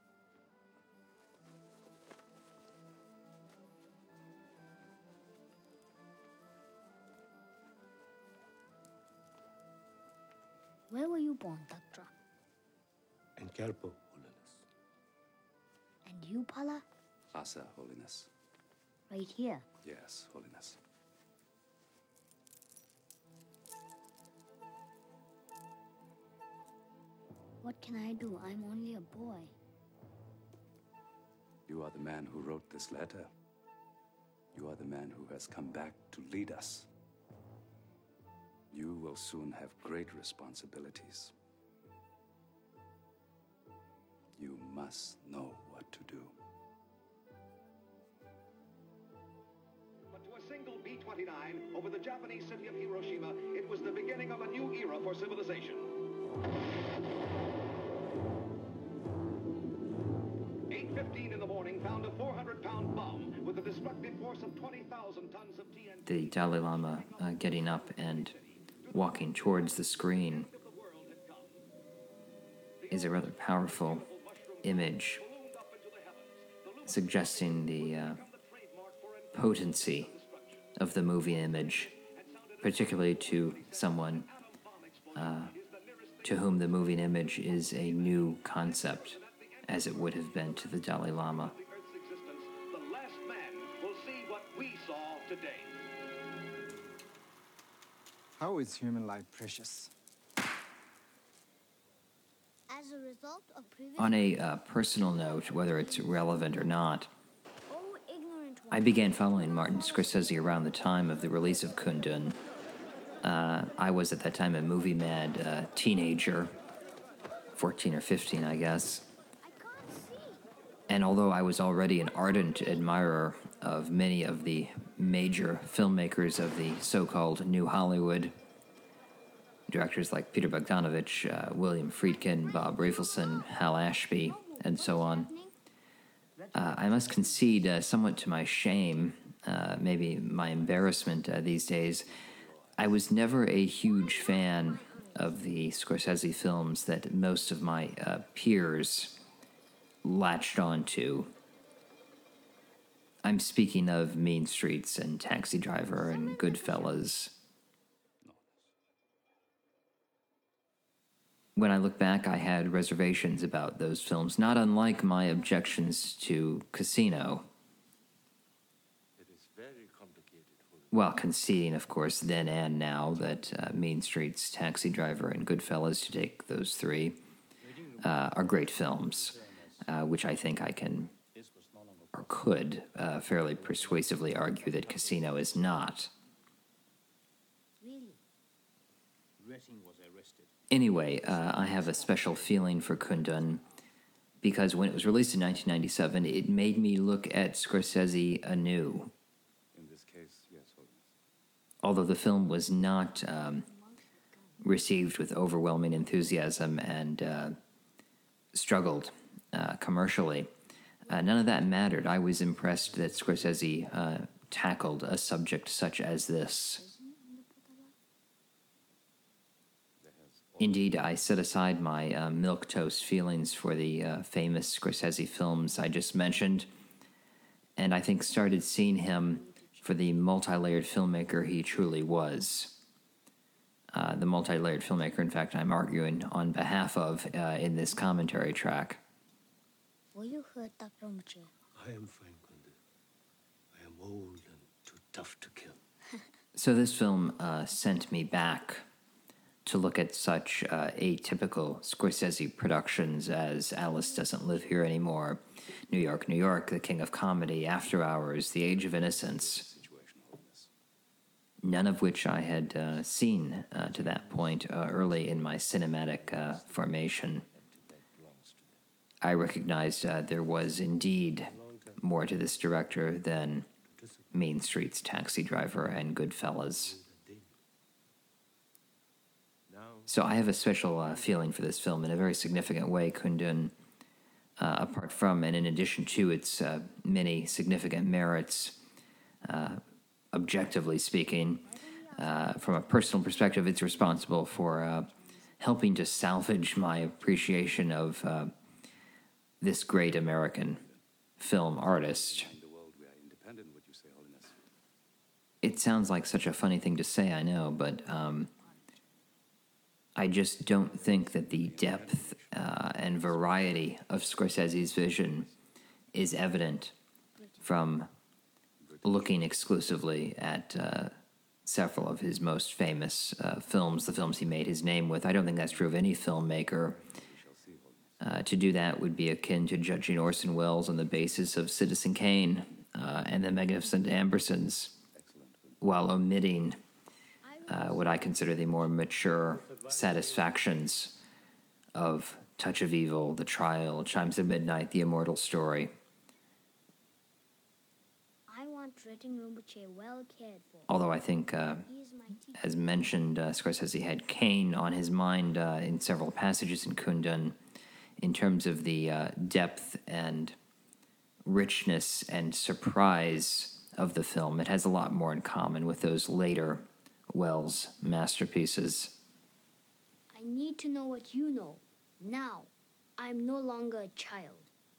Where were you born, Datra? And Kyalpo, Holiness. And you, Pala? Asa, Holiness. Right here. Yes, Holiness. What can I do? I'm only a boy. You are the man who wrote this letter. You are the man who has come back to lead us. You will soon have great responsibilities. You must know what to do. But to a single B twenty-nine over the Japanese city of Hiroshima, it was the beginning of a new era for civilization. eight fifteen in the morning found a four hundred pound bomb with a destructive force of twenty thousand tons of T N T. The Dalai Lama uh, getting up and walking towards the screen is a rather powerful image, suggesting the uh, potency of the movie image, particularly to someone uh, to whom the moving image is a new concept, as it would have been to the Dalai Lama. The last man will see what we saw today. How is human life precious? As a result of previous... On a uh, personal note, whether it's relevant or not, Oh, ignorant one. I began following Martin Scorsese around the time of the release of Kundun. Uh, I was at that time a movie-mad uh, teenager, fourteen or fifteen, I guess. I can't see. And although I was already an ardent admirer of many of the major filmmakers of the so-called New Hollywood, directors like Peter Bogdanovich, uh, William Friedkin, Bob Rafelson, Hal Ashby, and so on, uh, I must concede, uh, somewhat to my shame, uh, maybe my embarrassment uh, these days, I was never a huge fan of the Scorsese films that most of my uh, peers latched onto. I'm speaking of Mean Streets and Taxi Driver and Goodfellas. When I look back, I had reservations about those films, not unlike my objections to Casino. It is very complicated for the While conceding, of course, then and now, that uh, Mean Streets, Taxi Driver, and Goodfellas, to take those three, uh, are great films, uh, which I think I can, or could, uh, fairly persuasively argue that Casino is not. Really? Anyway, uh, I have a special feeling for Kundun because when it was released in nineteen ninety-seven, it made me look at Scorsese anew. In this case, yes, Holiness. Although the film was not um, received with overwhelming enthusiasm and uh, struggled uh, commercially, uh, none of that mattered. I was impressed that Scorsese uh, tackled a subject such as this. Indeed, I set aside my uh, milquetoast feelings for the uh, famous Scorsese films I just mentioned, and I think started seeing him for the multi-layered filmmaker he truly was. Uh, the multi-layered filmmaker, in fact, I'm arguing on behalf of uh, in this commentary track. Were you hurt, Doctor Muche? I am fine, Kundu. I am old and too tough to kill. So this film uh, sent me back to look at such uh, atypical Scorsese productions as Alice Doesn't Live Here Anymore, New York, New York, The King of Comedy, After Hours, The Age of Innocence, none of which I had uh, seen uh, to that point uh, early in my cinematic uh, formation. I recognized uh, there was indeed more to this director than Mean Streets, Taxi Driver, and Goodfellas. So I have a special uh, feeling for this film in a very significant way. Kundun, uh, apart from and in addition to its uh, many significant merits, uh, objectively speaking, uh, from a personal perspective, it's responsible for uh, helping to salvage my appreciation of uh, this great American film artist. In the world we are independent, would you say, Holiness? It sounds like such a funny thing to say, I know, but um, I just don't think that the depth uh, and variety of Scorsese's vision is evident from looking exclusively at uh, several of his most famous uh, films, the films he made his name with. I don't think that's true of any filmmaker. Uh, to do that would be akin to judging Orson Welles on the basis of Citizen Kane uh, and the Magnificent Ambersons, while omitting uh, what I consider the more mature satisfactions of Touch of Evil, The Trial, Chimes of Midnight, The Immortal Story. I want dressing room chair well cared for. Although I think, uh, as mentioned, uh, Scorsese had Cain on his mind uh, in several passages in Kundun in terms of the uh, depth and richness and surprise of the film. It has a lot more in common with those later Wells masterpieces. I need to know what you know. Now, I'm no longer a child.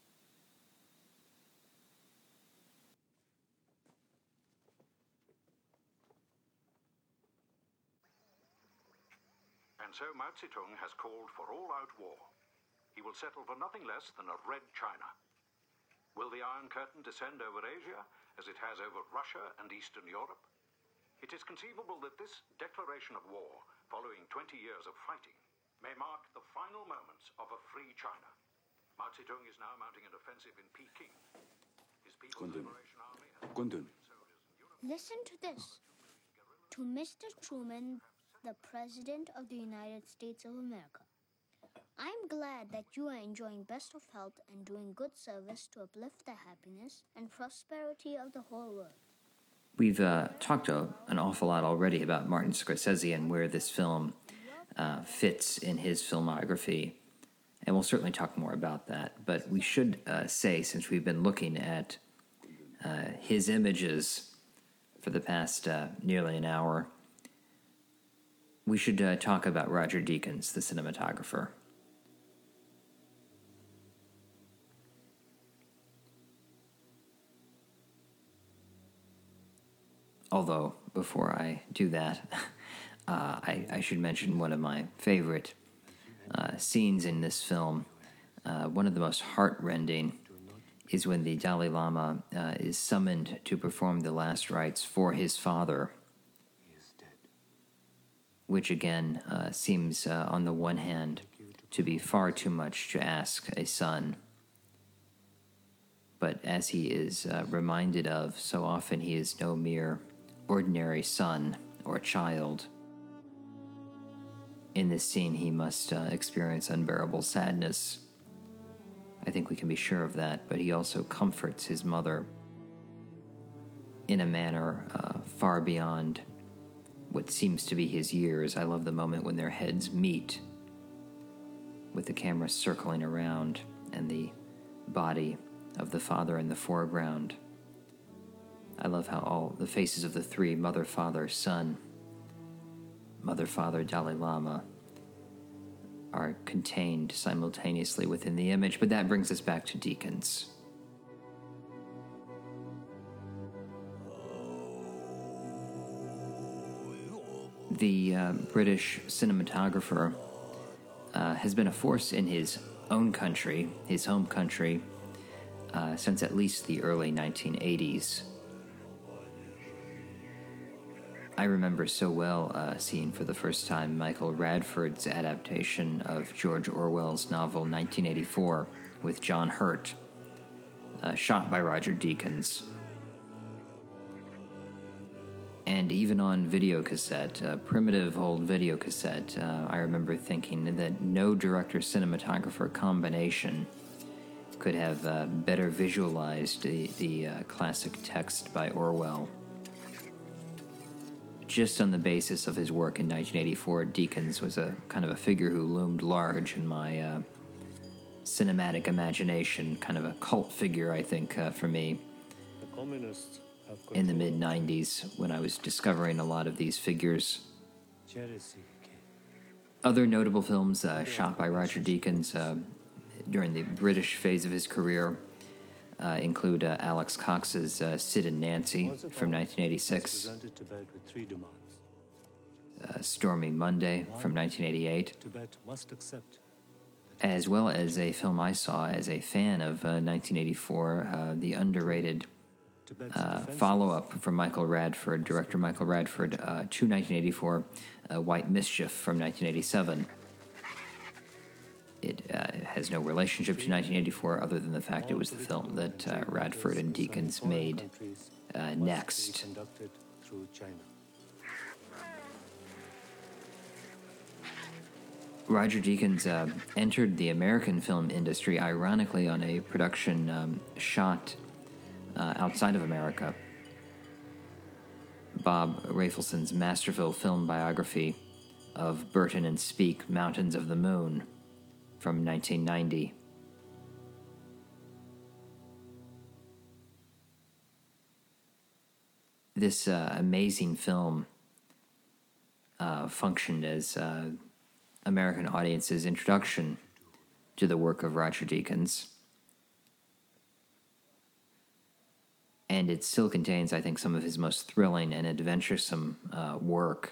And so Mao Zedong has called for all-out war. He will settle for nothing less than a red China. Will the Iron Curtain descend over Asia as it has over Russia and Eastern Europe? It is conceivable that this declaration of war, following twenty years of fighting, may mark the final moments of a free China. Mao Zedong is now mounting an offensive in Peking. His People's Kundun. Liberation Army has... Kundun. Listen to this. To Mister Truman, the President of the United States of America. I'm glad that you are enjoying best of health and doing good service to uplift the happiness and prosperity of the whole world. We've uh, talked a, an awful lot already about Martin Scorsese and where this film uh, fits in his filmography, and we'll certainly talk more about that. But we should uh, say, since we've been looking at uh, his images for the past uh, nearly an hour, we should uh, talk about Roger Deakins, the cinematographer. Although, before I do that, uh, I, I should mention one of my favorite uh, scenes in this film. Uh, one of the most heartrending is when the Dalai Lama uh, is summoned to perform the last rites for his father, which again uh, seems, uh, on the one hand, to be far too much to ask a son. But as he is uh, reminded of, so often he is no mere ordinary son or child. In this scene, he must uh, experience unbearable sadness. I think we can be sure of that, but he also comforts his mother in a manner uh, far beyond what seems to be his years. I love the moment when their heads meet, with the camera circling around and the body of the father in the foreground. I love how all the faces of the three, mother, father, son, mother, father, Dalai Lama, are contained simultaneously within the image. But that brings us back to Deakins. The uh, British cinematographer uh, has been a force in his own country, his home country, uh, since at least the early nineteen eighties. I remember so well uh, seeing for the first time Michael Radford's adaptation of George Orwell's novel nineteen eighty-four with John Hurt, uh, shot by Roger Deakins. And even on videocassette, uh, primitive old videocassette, uh, I remember thinking that no director-cinematographer combination could have uh, better visualized the, the uh, classic text by Orwell. Just on the basis of his work in nineteen eighty-four, Deakins was a kind of a figure who loomed large in my uh, cinematic imagination, kind of a cult figure, I think, uh, for me. The communists have in the mid nineties when I was discovering a lot of these figures. Other notable films uh, shot by Roger Deakins uh, during the British phase of his career uh, include uh, Alex Cox's uh, Sid and Nancy from nineteen eighty-six, uh, Stormy Monday from nineteen eighty-eight, as well as a film I saw as a fan of uh, nineteen eighty-four, uh, the underrated uh, follow-up from Michael Radford, director Michael Radford, uh, to nineteen eighty-four, uh, White Mischief from nineteen eighty-seven. It uh, has no relationship to nineteen eighty-four other than the fact it was the film that uh, Radford and Deakins made uh, next. Roger Deakins uh, entered the American film industry, ironically, on a production um, shot uh, outside of America. Bob Rafelson's masterful film biography of Burton and Speake, Mountains of the Moon, from nineteen ninety. This uh, amazing film uh, functioned as uh, American audiences' introduction to the work of Roger Deakins. And it still contains, I think, some of his most thrilling and adventuresome uh, work.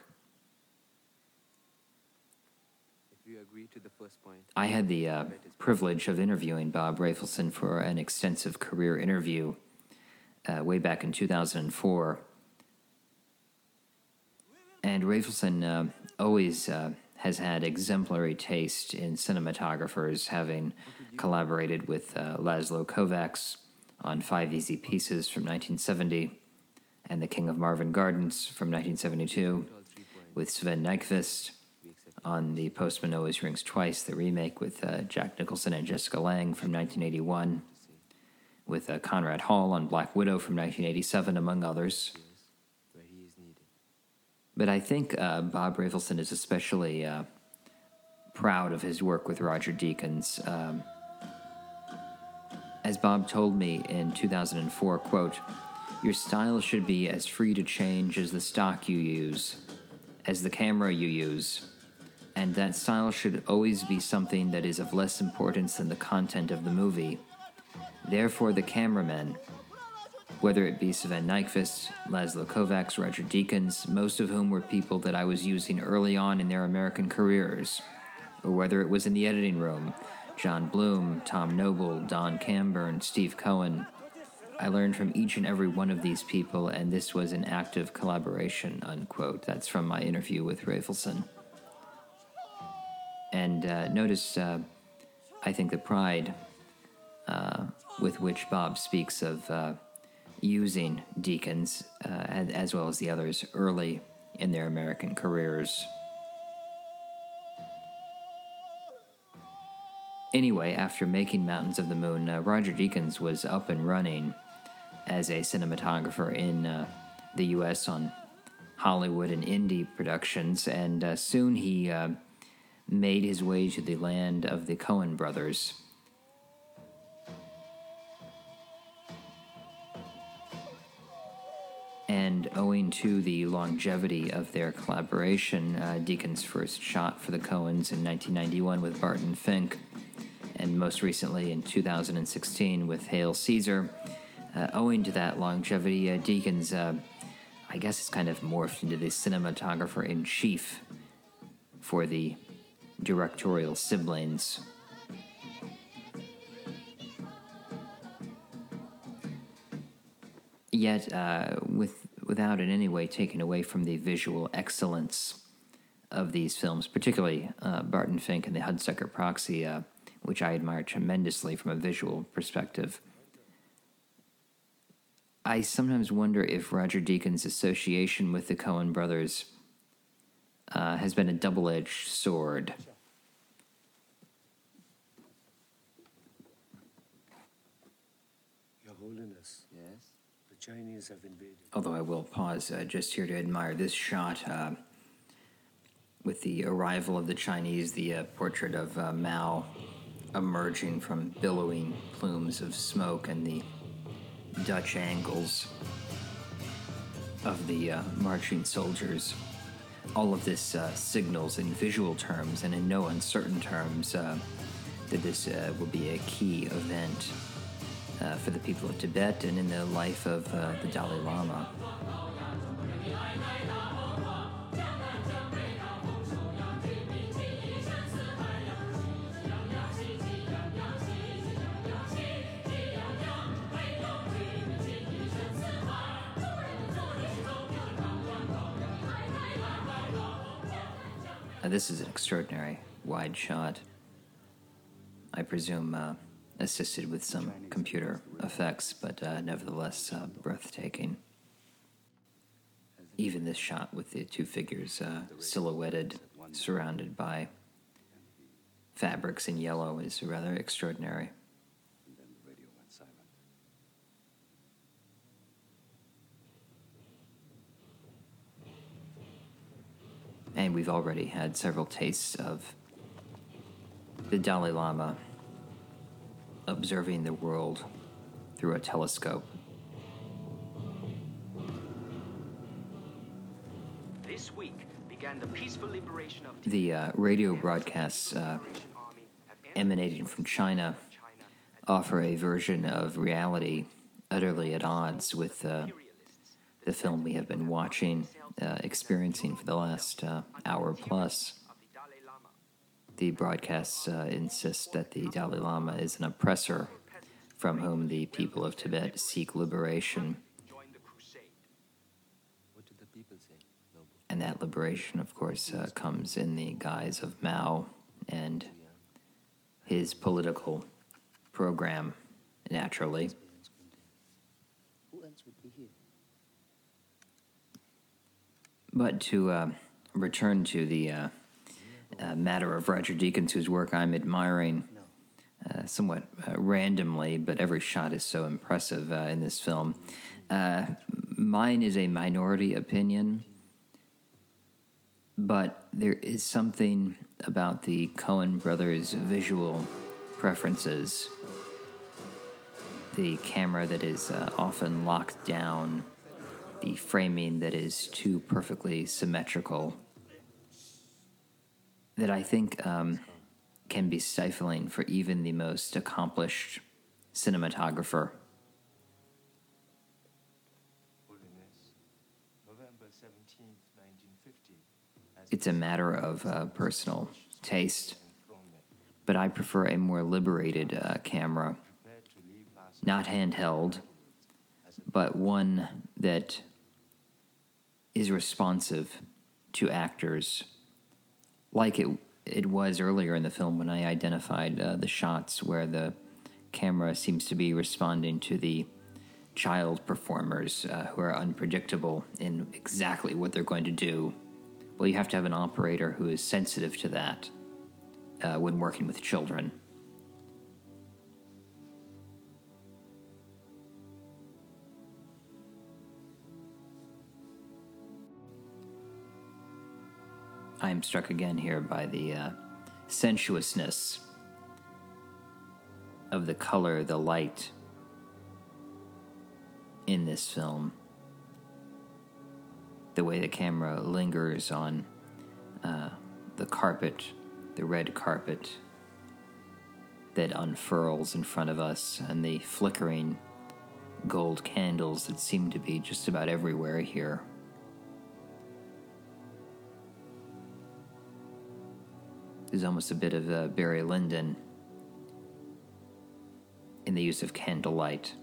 If you agree to the first point, I had the uh, privilege of interviewing Bob Rafelson for an extensive career interview uh, way back in two thousand four. And Rafelson uh, always uh, has had exemplary taste in cinematographers, having collaborated with uh, Laszlo Kovacs on Five Easy Pieces from nineteen seventy and The King of Marvin Gardens from nineteen seventy-two, with Sven Nykvist on The Postman Always Rings Twice, the remake with uh, Jack Nicholson and Jessica Lange from nineteen eighty-one, with uh, Conrad Hall on Black Widow from nineteen eighty-seven, among others. But I think uh, Bob Rafelson is especially uh, proud of his work with Roger Deakins. Um, as Bob told me in two thousand four, quote, "Your style should be as free to change as the stock you use, as the camera you use, and that style should always be something that is of less importance than the content of the movie. Therefore, the cameramen, whether it be Sven Nykvist, Laszlo Kovacs, Roger Deakins, most of whom were people that I was using early on in their American careers, or whether it was in the editing room, John Bloom, Tom Noble, Don Camburn, Steve Cohen, I learned from each and every one of these people, and this was an active collaboration," unquote. That's from my interview with Rafelson. And uh, notice, uh, I think, the pride uh, with which Bob speaks of uh, using Deakins, uh, as well as the others, early in their American careers. Anyway, after making Mountains of the Moon, uh, Roger Deakins was up and running as a cinematographer in uh, the U S on Hollywood and indie productions, and uh, soon he uh, made his way to the land of the Coen brothers. And owing to the longevity of their collaboration, uh, Deakins first shot for the Coens in nineteen ninety-one with Barton Fink, and most recently in two thousand sixteen with Hail Caesar. Uh, owing to that longevity, uh, Deakins, uh, I guess, is kind of morphed into the cinematographer-in-chief for the directorial siblings. Yet, uh, with without in any way taking away from the visual excellence of these films, particularly uh, Barton Fink and the Hudsucker Proxy, uh, which I admire tremendously from a visual perspective. I sometimes wonder if Roger Deakins' association with the Coen brothers uh, has been a double-edged sword. Your Holiness. Yes? The Chinese have invaded. Although I will pause uh, just here to admire this shot uh, with the arrival of the Chinese, the uh, portrait of uh, Mao emerging from billowing plumes of smoke, and the Dutch angles of the uh, marching soldiers. All of this uh, signals in visual terms and in no uncertain terms uh, that this uh, will be a key event uh, for the people of Tibet and in the life of uh, the Dalai Lama. Uh, this is an extraordinary wide shot. I presume uh, assisted with some computer effects, but uh, nevertheless uh, breathtaking. Even this shot with the two figures uh, silhouetted, surrounded by fabrics in yellow is rather extraordinary. And then the radio went silent. And we've already had several tastes of the Dalai Lama observing the world through a telescope. This week began the peaceful liberation of The uh, radio broadcasts uh, emanating from China offer a version of reality utterly at odds with uh, the film we have been watching, uh, experiencing for the last uh, hour plus. The broadcasts uh, insist that the Dalai Lama is an oppressor from whom the people of Tibet seek liberation. What did the people say, Noble? And that liberation, of course, uh, comes in the guise of Mao and his political program, naturally. Who else would be here? But to uh, return to the uh, uh, matter of Roger Deakins, whose work I'm admiring uh, somewhat uh, randomly, but every shot is so impressive uh, in this film. Uh, mine is a minority opinion, but there is something about the Coen brothers' visual preferences. The camera that is uh, often locked down, the framing that is too perfectly symmetrical, that I think um, can be stifling for even the most accomplished cinematographer. November seventeenth, nineteen fifty. It's a matter of uh, personal taste, but I prefer a more liberated uh, camera, not handheld, but one that is responsive to actors, like it it was earlier in the film when I identified uh, the shots where the camera seems to be responding to the child performers uh, who are unpredictable in exactly what they're going to do. Well, you have to have an operator who is sensitive to that uh, when working with children. I am struck again here by the uh, sensuousness of the color, the light in this film. The way the camera lingers on uh, the carpet, the red carpet that unfurls in front of us, and the flickering gold candles that seem to be just about everywhere here. There's almost a bit of uh, Barry Lyndon in the use of candlelight.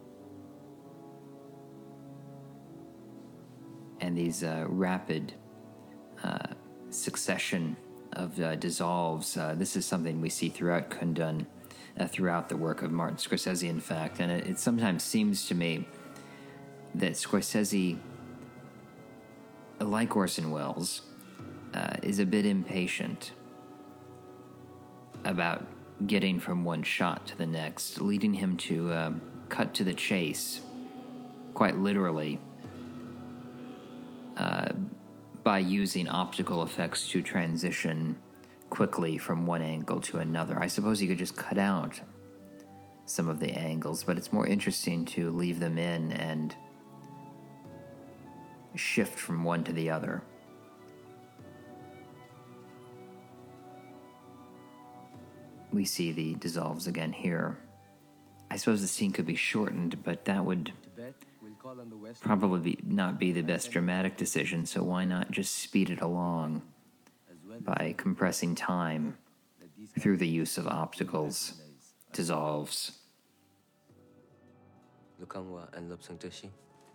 And these uh, rapid uh, succession of uh, dissolves. Uh, this is something we see throughout Kundun, uh, throughout the work of Martin Scorsese, in fact. And it, it sometimes seems to me that Scorsese, like Orson Welles, uh, is a bit impatient about getting from one shot to the next, leading him to uh, cut to the chase, quite literally, uh, by using optical effects to transition quickly from one angle to another. I suppose you could just cut out some of the angles, but it's more interesting to leave them in and shift from one to the other. We see the dissolves again here. I suppose the scene could be shortened, but that would probably be, not be the best dramatic decision, so why not just speed it along by compressing time through the use of opticals, dissolves. Lukangwa and Lobsang Tashi,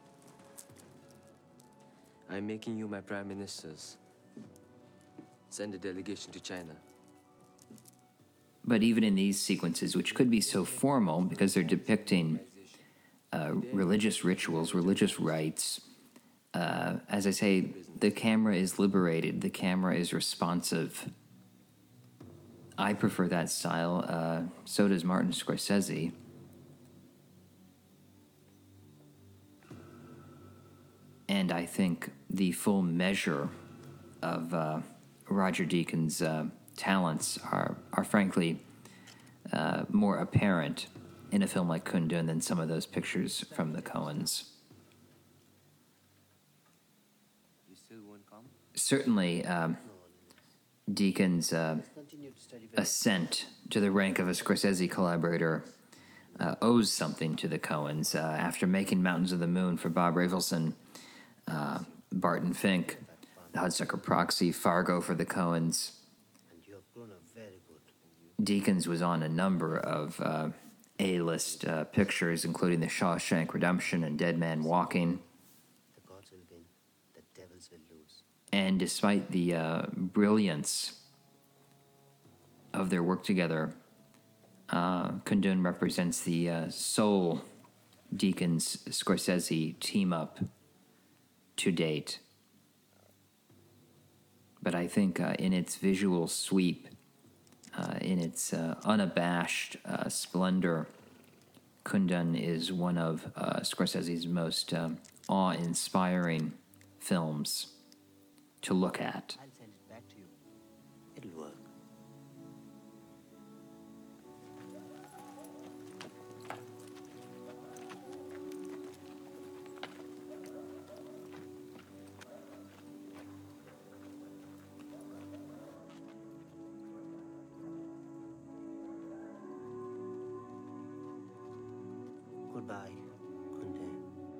I'm making you my prime ministers. Send a delegation to China. But even in these sequences, which could be so formal because they're depicting uh, religious rituals, religious rites, uh, as I say, the camera is liberated, the camera is responsive. I prefer that style. Uh, so does Martin Scorsese. And I think the full measure of uh, Roger Deakins' uh, talents are, are frankly uh, more apparent in a film like Kundun than some of those pictures from the Coens. You still won't come? Certainly, um, Deakins' uh, ascent to the rank of a Scorsese collaborator uh, owes something to the Coens. Uh, after making Mountains of the Moon for Bob Rafelson, uh, Barton Fink, The Hudsucker Proxy, Fargo for the Coens, Deakins was on a number of uh, A-list uh, pictures, including The Shawshank Redemption and Dead Man Walking. And despite the uh, brilliance of their work together, uh, Kundun represents the uh, sole Deakins-Scorsese team-up to date. But I think uh, in its visual sweep, uh, in its uh, unabashed uh, splendor, Kundun is one of uh, Scorsese's most um, awe-inspiring films to look at. I'll send it back to you. It'll work. Goodbye, Kundun.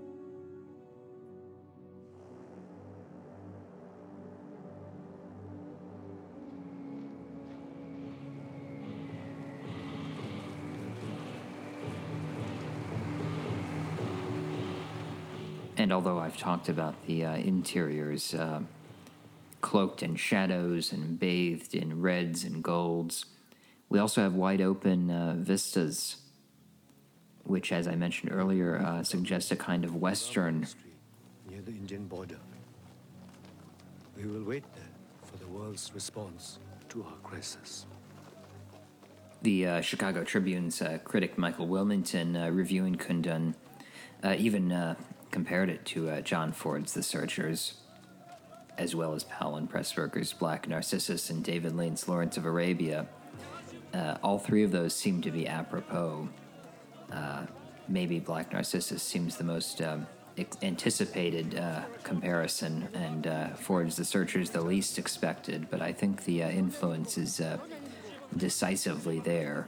And although I've talked about the uh, interiors, uh, cloaked in shadows and bathed in reds and golds, we also have wide open uh, vistas, which, as I mentioned earlier, uh, suggest a kind of Western. Near the Indian border. We will wait there for the world's response to our crisis. The uh, Chicago Tribune's uh, critic Michael Wilmington, uh, reviewing Kundun, uh, even uh, compared it to uh, John Ford's The Searchers, as well as Powell and Pressburger's Black Narcissus and David Lane's Lawrence of Arabia. Uh, all three of those seem to be apropos. Uh, maybe Black Narcissus seems the most um, ex- anticipated uh, comparison, and uh, Ford's The Searchers the least expected, but I think the uh, influence is uh, decisively there.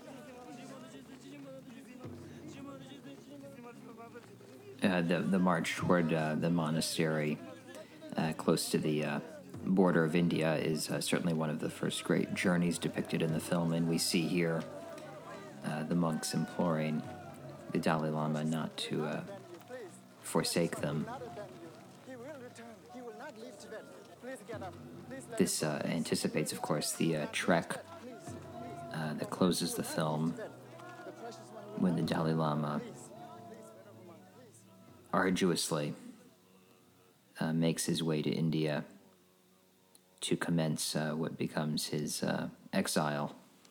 Uh, the, the march toward uh, the monastery uh, close to the uh, border of India is uh, certainly one of the first great journeys depicted in the film, and we see here Uh, the monks imploring the Dalai Lama not to uh, forsake them. This uh, anticipates, of course, the uh, trek uh, that closes the film when the Dalai Lama arduously uh, makes his way to India to commence uh, what becomes his uh, exile.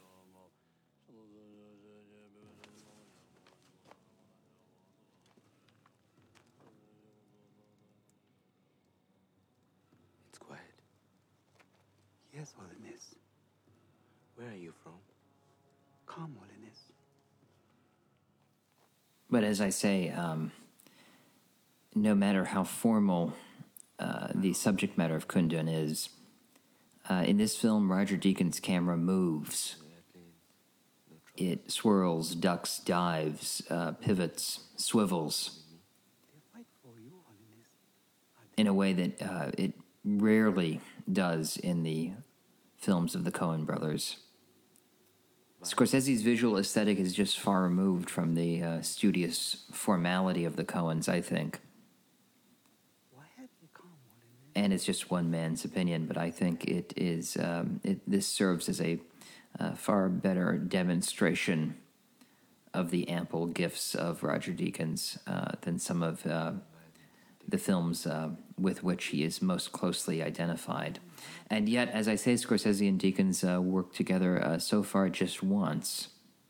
Yes, Holiness. Where are you from? Come, Holiness. But as I say, um, no matter how formal uh, the subject matter of Kundun is, uh, in this film, Roger Deakins' camera moves. It swirls, ducks, dives, uh, pivots, swivels in a way that uh, it rarely does in the films of the Coen brothers. Scorsese's visual aesthetic is just far removed from the uh, studious formality of the Coens, I think. And it's just one man's opinion, but I think it is. Um, it, this serves as a uh, far better demonstration of the ample gifts of Roger Deakins uh, than some of uh, the films uh, with which he is most closely identified. And yet, as I say, Scorsese and Deakins uh, worked together uh, so far just once.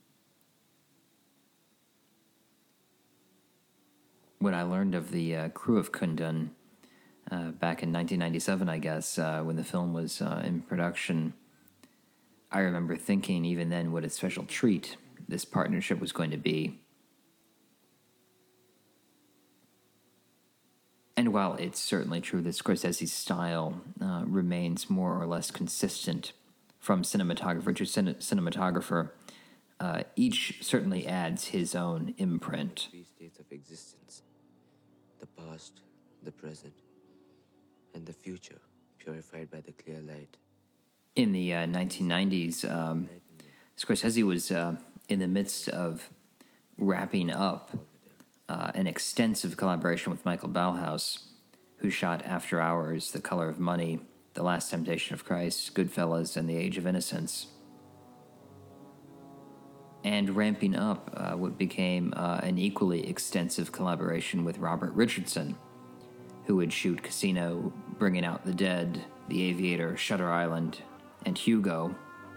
When I learned of the uh, crew of Kundun uh, back in nineteen ninety-seven, I guess, uh, when the film was uh, in production, I remember thinking even then what a special treat this partnership was going to be. And while it's certainly true that Scorsese's style uh, remains more or less consistent from cinematographer to cin- cinematographer, uh, each certainly adds his own imprint. Three states of existence: the past, the present, and the future, purified by the clear light. In the uh, nineteen nineties, um, Scorsese was uh, in the midst of wrapping up uh, an extensive collaboration with Michael Ballhaus, who shot After Hours, The Color of Money, The Last Temptation of Christ, Goodfellas, and The Age of Innocence, and ramping up uh, what became uh, an equally extensive collaboration with Robert Richardson, who would shoot Casino, Bringing Out the Dead, The Aviator, Shutter Island, and Hugo.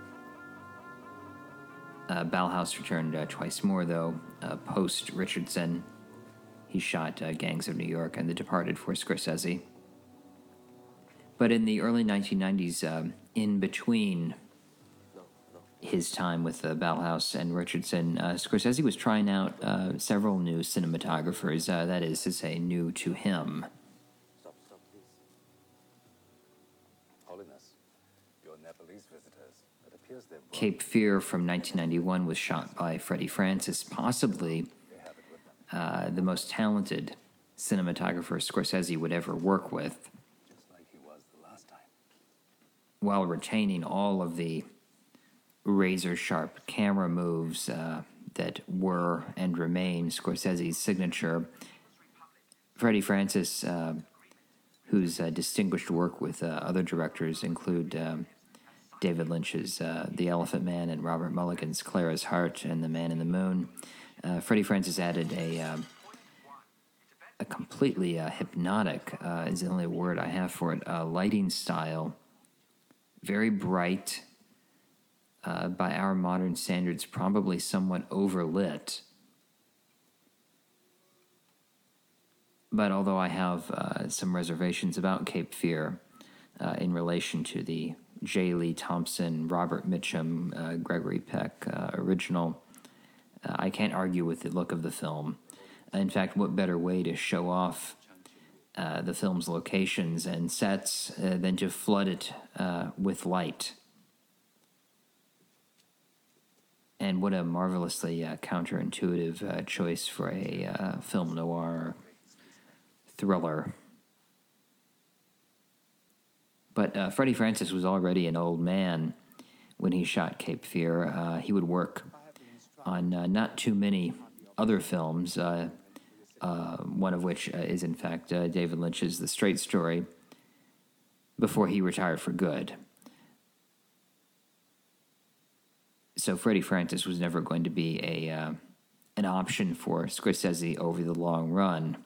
Uh, Ballhaus returned uh, twice more, though, uh, post-Richardson. He shot uh, Gangs of New York and The Departed for Scorsese. But in the early nineteen nineties, uh, in between his time with uh, Ballhaus and Richardson, uh, Scorsese was trying out uh, several new cinematographers, uh, that is to say, new to him. Stop, stop, please. Holiness, your Nepalese visitors. It appears they've brought Cape Fear from nineteen ninety-one was shot by Freddie Francis, possibly uh, the most talented cinematographer Scorsese would ever work with, just like he was the last time. while retaining all of the razor-sharp camera moves uh, that were and remain Scorsese's signature. Freddie Francis, uh, whose uh, distinguished work with uh, other directors include um, David Lynch's uh, The Elephant Man and Robert Mulligan's Clara's Heart and The Man in the Moon, uh, Freddie Francis added a uh, a completely uh, hypnotic, uh, is the only word I have for it, uh, lighting style, very bright, uh, by our modern standards, probably somewhat overlit. But although I have uh, some reservations about Cape Fear uh, in relation to the J. Lee Thompson, Robert Mitchum, uh, Gregory Peck uh, original, uh, I can't argue with the look of the film. In fact, what better way to show off uh, the film's locations and sets uh, than to flood it uh, with light? And what a marvelously uh, counterintuitive uh, choice for a uh, film noir thriller. But uh, Freddie Francis was already an old man when he shot Cape Fear. Uh, he would work on uh, not too many other films, uh, uh, one of which uh, is, in fact, uh, David Lynch's The Straight Story, before he retired for good. So Freddie Francis was never going to be a uh, an option for Scorsese over the long run.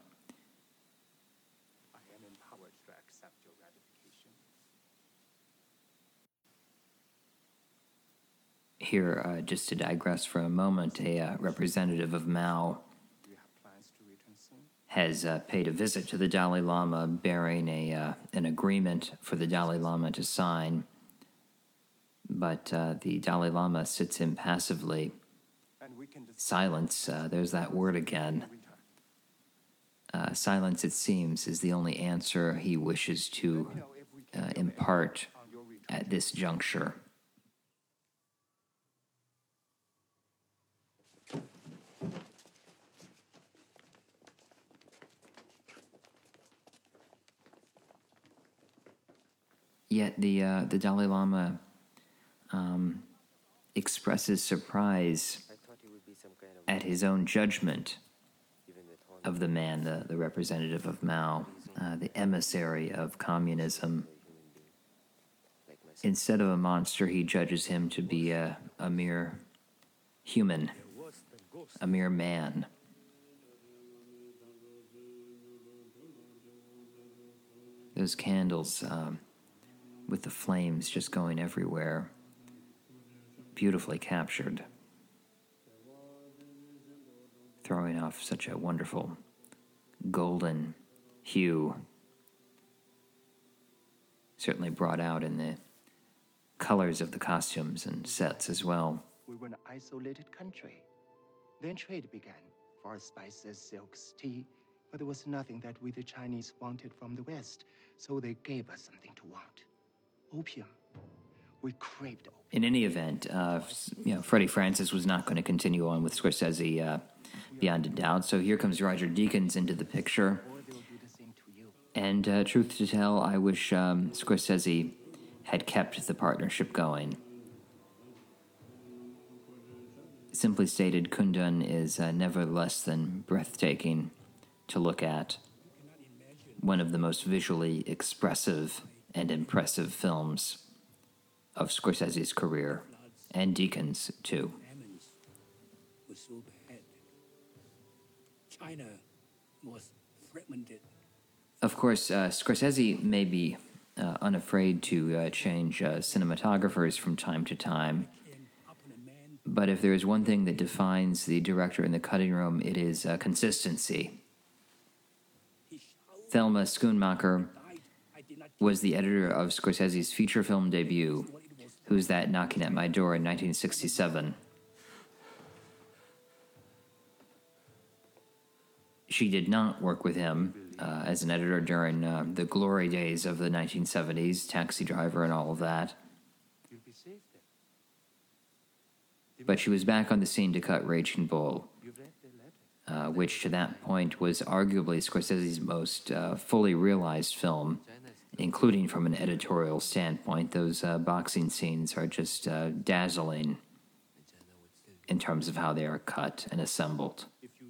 I am empowered to accept your ratification. Here, uh, just to digress for a moment, a uh, representative of Mao Do you have plans to return soon? has uh, paid a visit to the Dalai Lama bearing a uh, an agreement for the Dalai Lama to sign. But uh, the Dalai Lama sits impassively. And we can discuss Silence, uh, there's that word again. Uh, silence, it seems, is the only answer he wishes to uh, impart at this juncture. Yet the uh, the Dalai Lama um, expresses surprise at his own judgment of the man, the, the representative of Mao, uh, the emissary of communism. Instead of a monster, he judges him to be a, a mere human, a mere man. those candles um, with the flames just going everywhere. Beautifully captured. Throwing off such a wonderful golden hue. Certainly brought out in the colors of the costumes and sets as well. We were an isolated country. Then trade began for spices, silks, tea, but there was nothing that we the Chinese wanted from the West, so they gave us something to want. Opium. We craved opium. In any event, uh, you know, Freddie Francis was not going to continue on with Scorsese uh, beyond a doubt, so here comes Roger Deakins into the picture. And uh, truth to tell, I wish um, Scorsese had kept the partnership going. Simply stated, Kundun is uh, never less than breathtaking to look at. One of the most visually expressive and impressive films of Scorsese's career, and Deakins, too. Was so bad. China was fragmented. Of course, uh, Scorsese may be uh, unafraid to uh, change uh, cinematographers from time to time, but if there is one thing that defines the director in the cutting room, it is uh, consistency. Thelma Schoonmaker was the editor of Scorsese's feature film debut, Who's That Knocking at My Door, in nineteen sixty-seven. She did not work with him uh, as an editor during uh, the glory days of the nineteen seventies, Taxi Driver and all of that. But she was back on the scene to cut Raging Bull, uh, which to that point was arguably Scorsese's most uh, fully realized film, including from an editorial standpoint. Those uh, boxing scenes are just uh, dazzling in terms of how they are cut and assembled.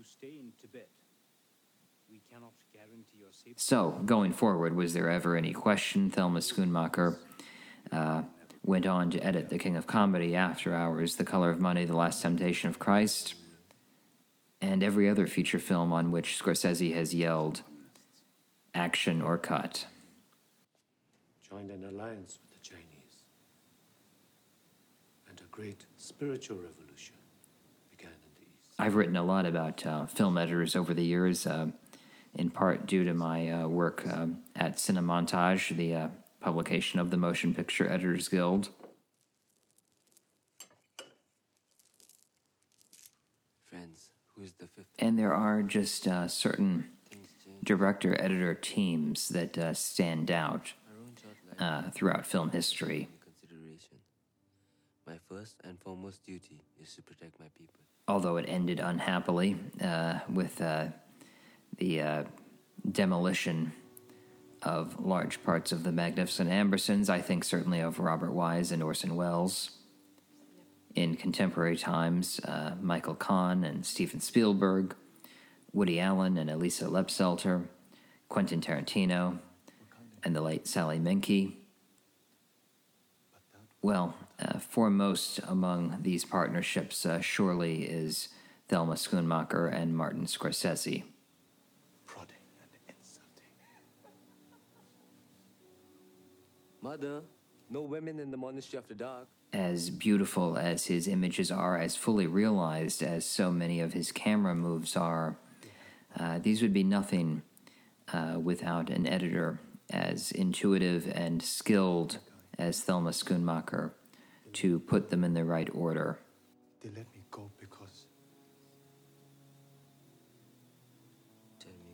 So, going forward, was there ever any question Thelma Schoonmaker uh, went on to edit The King of Comedy, After Hours, The Color of Money, The Last Temptation of Christ, and every other feature film on which Scorsese has yelled, action or cut. Joined an alliance with the Chinese, and a great spiritual revolution began in the East. I've written a lot about uh, film editors over the years, uh, in part due to my uh, work uh, at Cinemontage, the uh, publication of the Motion Picture Editors Guild. Friends, who's the fifth? And there are just uh, certain director-editor teams that uh, stand out uh, throughout film history. My first and foremost duty is to protect my people. Although it ended unhappily uh, with uh, the uh, demolition of large parts of the Magnificent Ambersons, I think certainly of Robert Wise and Orson Welles. In contemporary times, uh, Michael Kahn and Steven Spielberg, Woody Allen and Elisa Lepselter, Quentin Tarantino, and the late Sally Menke. Well, uh, foremost among these partnerships uh, surely is Thelma Schoonmaker and Martin Scorsese. Mother, no women in the monastery after dark. As beautiful as his images are, as fully realized as so many of his camera moves are, uh, these would be nothing uh, without an editor as intuitive and skilled as Thelma Schoonmaker to put them in the right order. They let me go because... Tell me.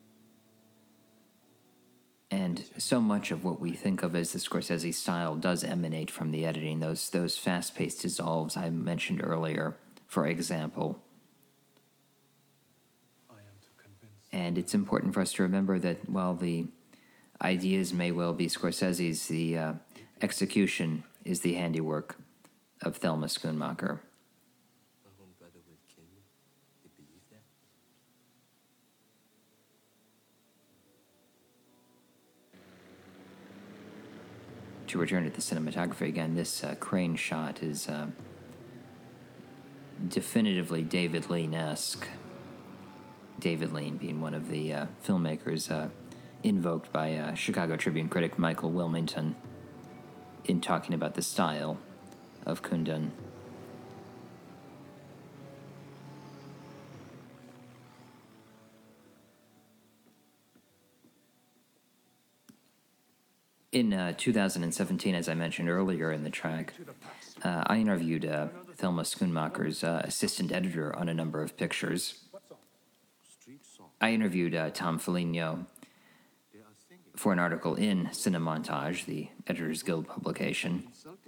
And so much of what we think of as the Scorsese style does emanate from the editing. Those those fast-paced dissolves I mentioned earlier, for example. And it's important for us to remember that while the ideas may well be Scorsese's, the uh, execution is the handiwork of Thelma Schoonmaker. My own brother will kill me. You believe that? To return to the cinematography again, this uh, crane shot is uh, definitively David Lean-esque. David Lean being one of the uh, filmmakers uh, invoked by uh, Chicago Tribune critic Michael Wilmington in talking about the style of Kundun. In uh, two thousand seventeen, as I mentioned earlier in the track, uh, I interviewed uh, Thelma Schoonmaker's uh, assistant editor on a number of pictures. I interviewed uh, Tom Foligno for an article in Cinemontage, the Editors Guild publication.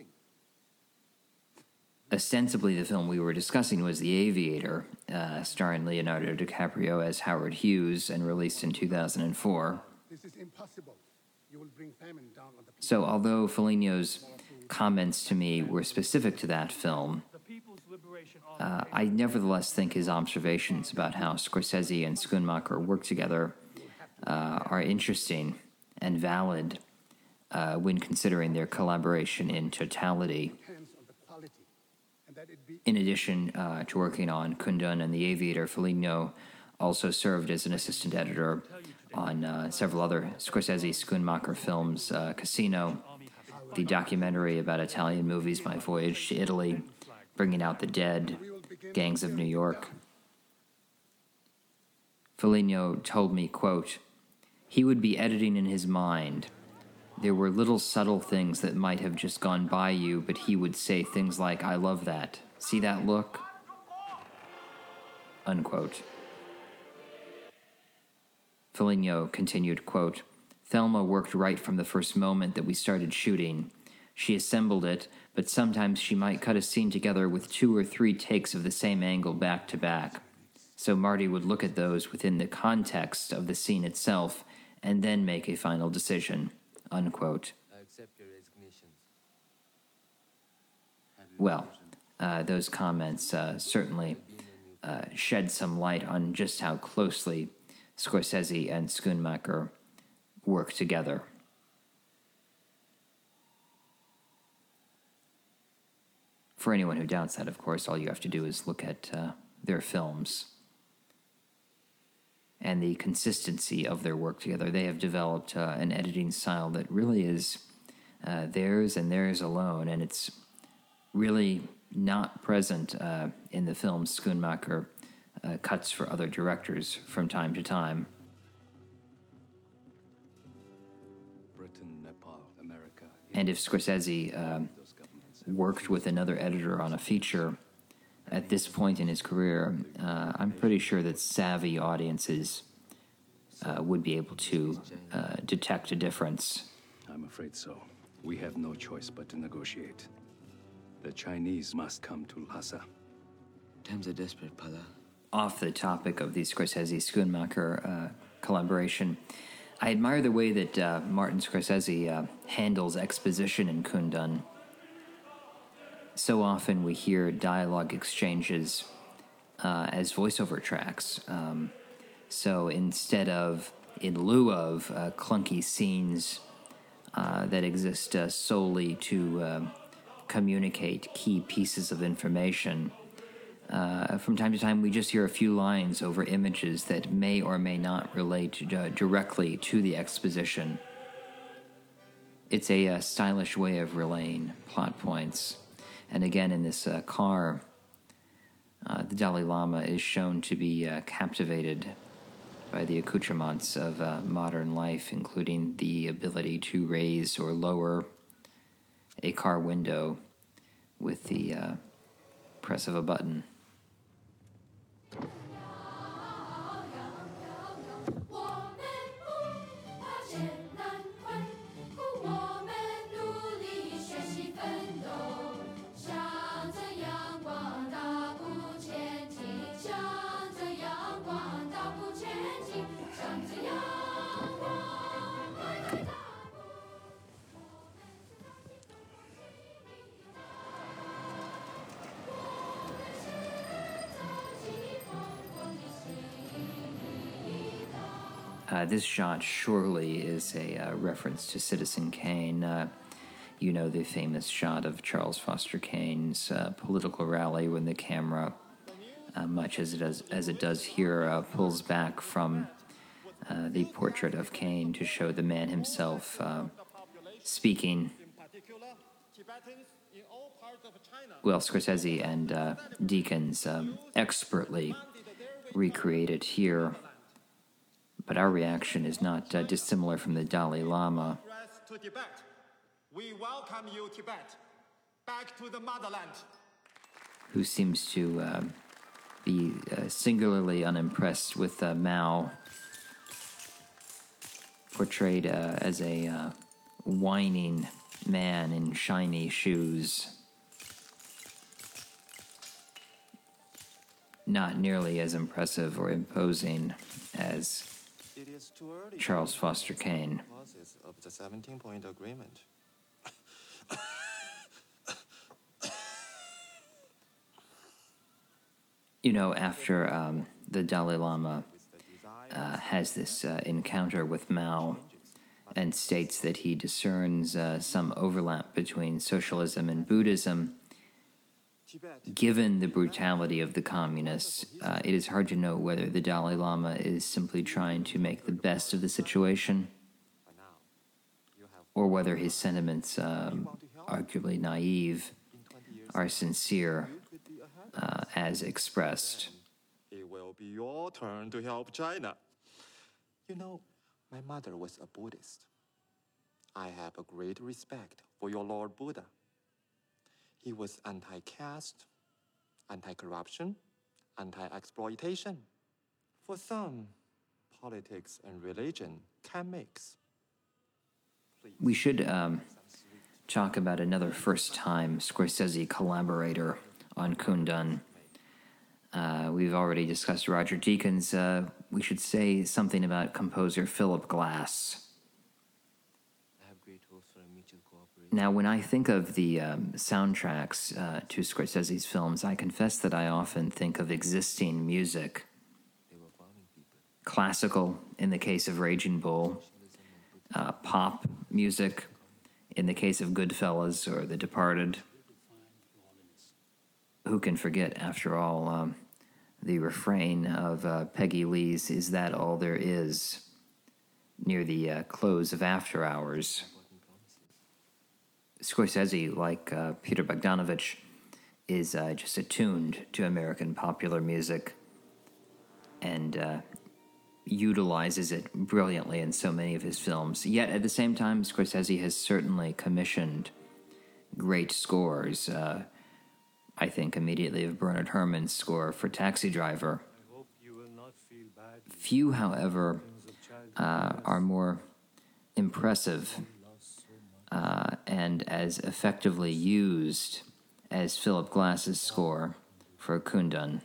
Ostensibly, the film we were discussing was The Aviator, uh, starring Leonardo DiCaprio as Howard Hughes and released in two thousand four. This is impossible. You will bring famine down on the people. So, although Foligno's comments to me were specific to that film, uh, I nevertheless think his observations about how Scorsese and Schoonmaker work together uh, are interesting and valid uh, when considering their collaboration in totality. In addition uh, to working on Kundun and The Aviator, Foligno also served as an assistant editor on uh, several other Scorsese-Schoonmaker films, uh, Casino, the documentary about Italian movies, My Voyage to Italy, Bringing Out the Dead, Gangs of New York. Foligno told me, quote, he would be editing in his mind. There were little subtle things that might have just gone by you, but he would say things like, I love that. See that look? Unquote. Foligno continued, quote, Thelma worked right from the first moment that we started shooting. She assembled it, but sometimes she might cut a scene together with two or three takes of the same angle back to back. So Marty would look at those within the context of the scene itself and then make a final decision, unquote. I accept your resignation. Well, uh, those comments uh, certainly uh, shed some light on just how closely Scorsese and Schoonmaker work together. For anyone who doubts that, of course, all you have to do is look at uh, their films and the consistency of their work together. They have developed uh, an editing style that really is uh, theirs and theirs alone, and it's really not present uh, in the films Schoonmaker uh, cuts for other directors from time to time. Britain, Nepal, America. And if Scorsese uh, worked with another editor on a feature at this point in his career, uh, I'm pretty sure that savvy audiences uh, would be able to uh, detect a difference. I'm afraid so. We have no choice but to negotiate. The Chinese must come to Lhasa. Times are desperate, Pala. Off the topic of the Scorsese-Schoonmaker uh, collaboration, I admire the way that uh, Martin Scorsese uh, handles exposition in Kundun. So often we hear dialogue exchanges uh, as voiceover tracks. Um, so instead of, in lieu of, uh, clunky scenes uh, that exist uh, solely to uh, communicate key pieces of information, uh, from time to time we just hear a few lines over images that may or may not relate uh, directly to the exposition. It's a uh, stylish way of relaying plot points. And again, in this uh, car, uh, the Dalai Lama is shown to be uh, captivated by the accoutrements of uh, modern life, including the ability to raise or lower a car window with the uh, press of a button. Uh, this shot surely is a uh, reference to Citizen Kane. Uh, you know, the famous shot of Charles Foster Kane's uh, political rally when the camera, uh, much as it does, as it does here, uh, pulls back from uh, the portrait of Cain to show the man himself uh, speaking. Well, Scorsese and uh, Deakins um, expertly recreate it here, but our reaction is not uh, dissimilar from the Dalai Lama. To Tibet. We welcome you, Tibet, back to the motherland. Who seems to uh, be uh, singularly unimpressed with uh, Mao, portrayed uh, as a uh, whining man in shiny shoes. Not nearly as impressive or imposing as Charles Foster Kane. Of the seventeen-point agreement. You know, after um, the Dalai Lama uh, has this uh, encounter with Mao and states that he discerns uh, some overlap between socialism and Buddhism, given the brutality of the communists, uh, it is hard to know whether the Dalai Lama is simply trying to make the best of the situation or whether his sentiments, um, arguably naive, are sincere uh, as expressed. It will be your turn to help China. You know, my mother was a Buddhist. I have a great respect for your Lord Buddha. He was anti-caste, anti-corruption, anti-exploitation. For some, politics and religion can mix. We should um, talk about another first-time Scorsese collaborator on Kundun. Uh, we've already discussed Roger Deakins. Uh, we should say something about composer Philip Glass. Now, when I think of the um, soundtracks uh, to Scorsese's films, I confess that I often think of existing music. Classical, in the case of Raging Bull, uh, pop music, in the case of Goodfellas or The Departed. Who can forget, after all, um, the refrain of uh, Peggy Lee's "Is That All There Is?" near the uh, close of After Hours. Scorsese, like uh, Peter Bogdanovich, is uh, just attuned to American popular music and uh, utilizes it brilliantly in so many of his films. Yet, at the same time, Scorsese has certainly commissioned great scores. Uh, I think immediately of Bernard Herrmann's score for Taxi Driver. Few, however, uh, are more impressive Uh, and as effectively used as Philip Glass's score for Kundun.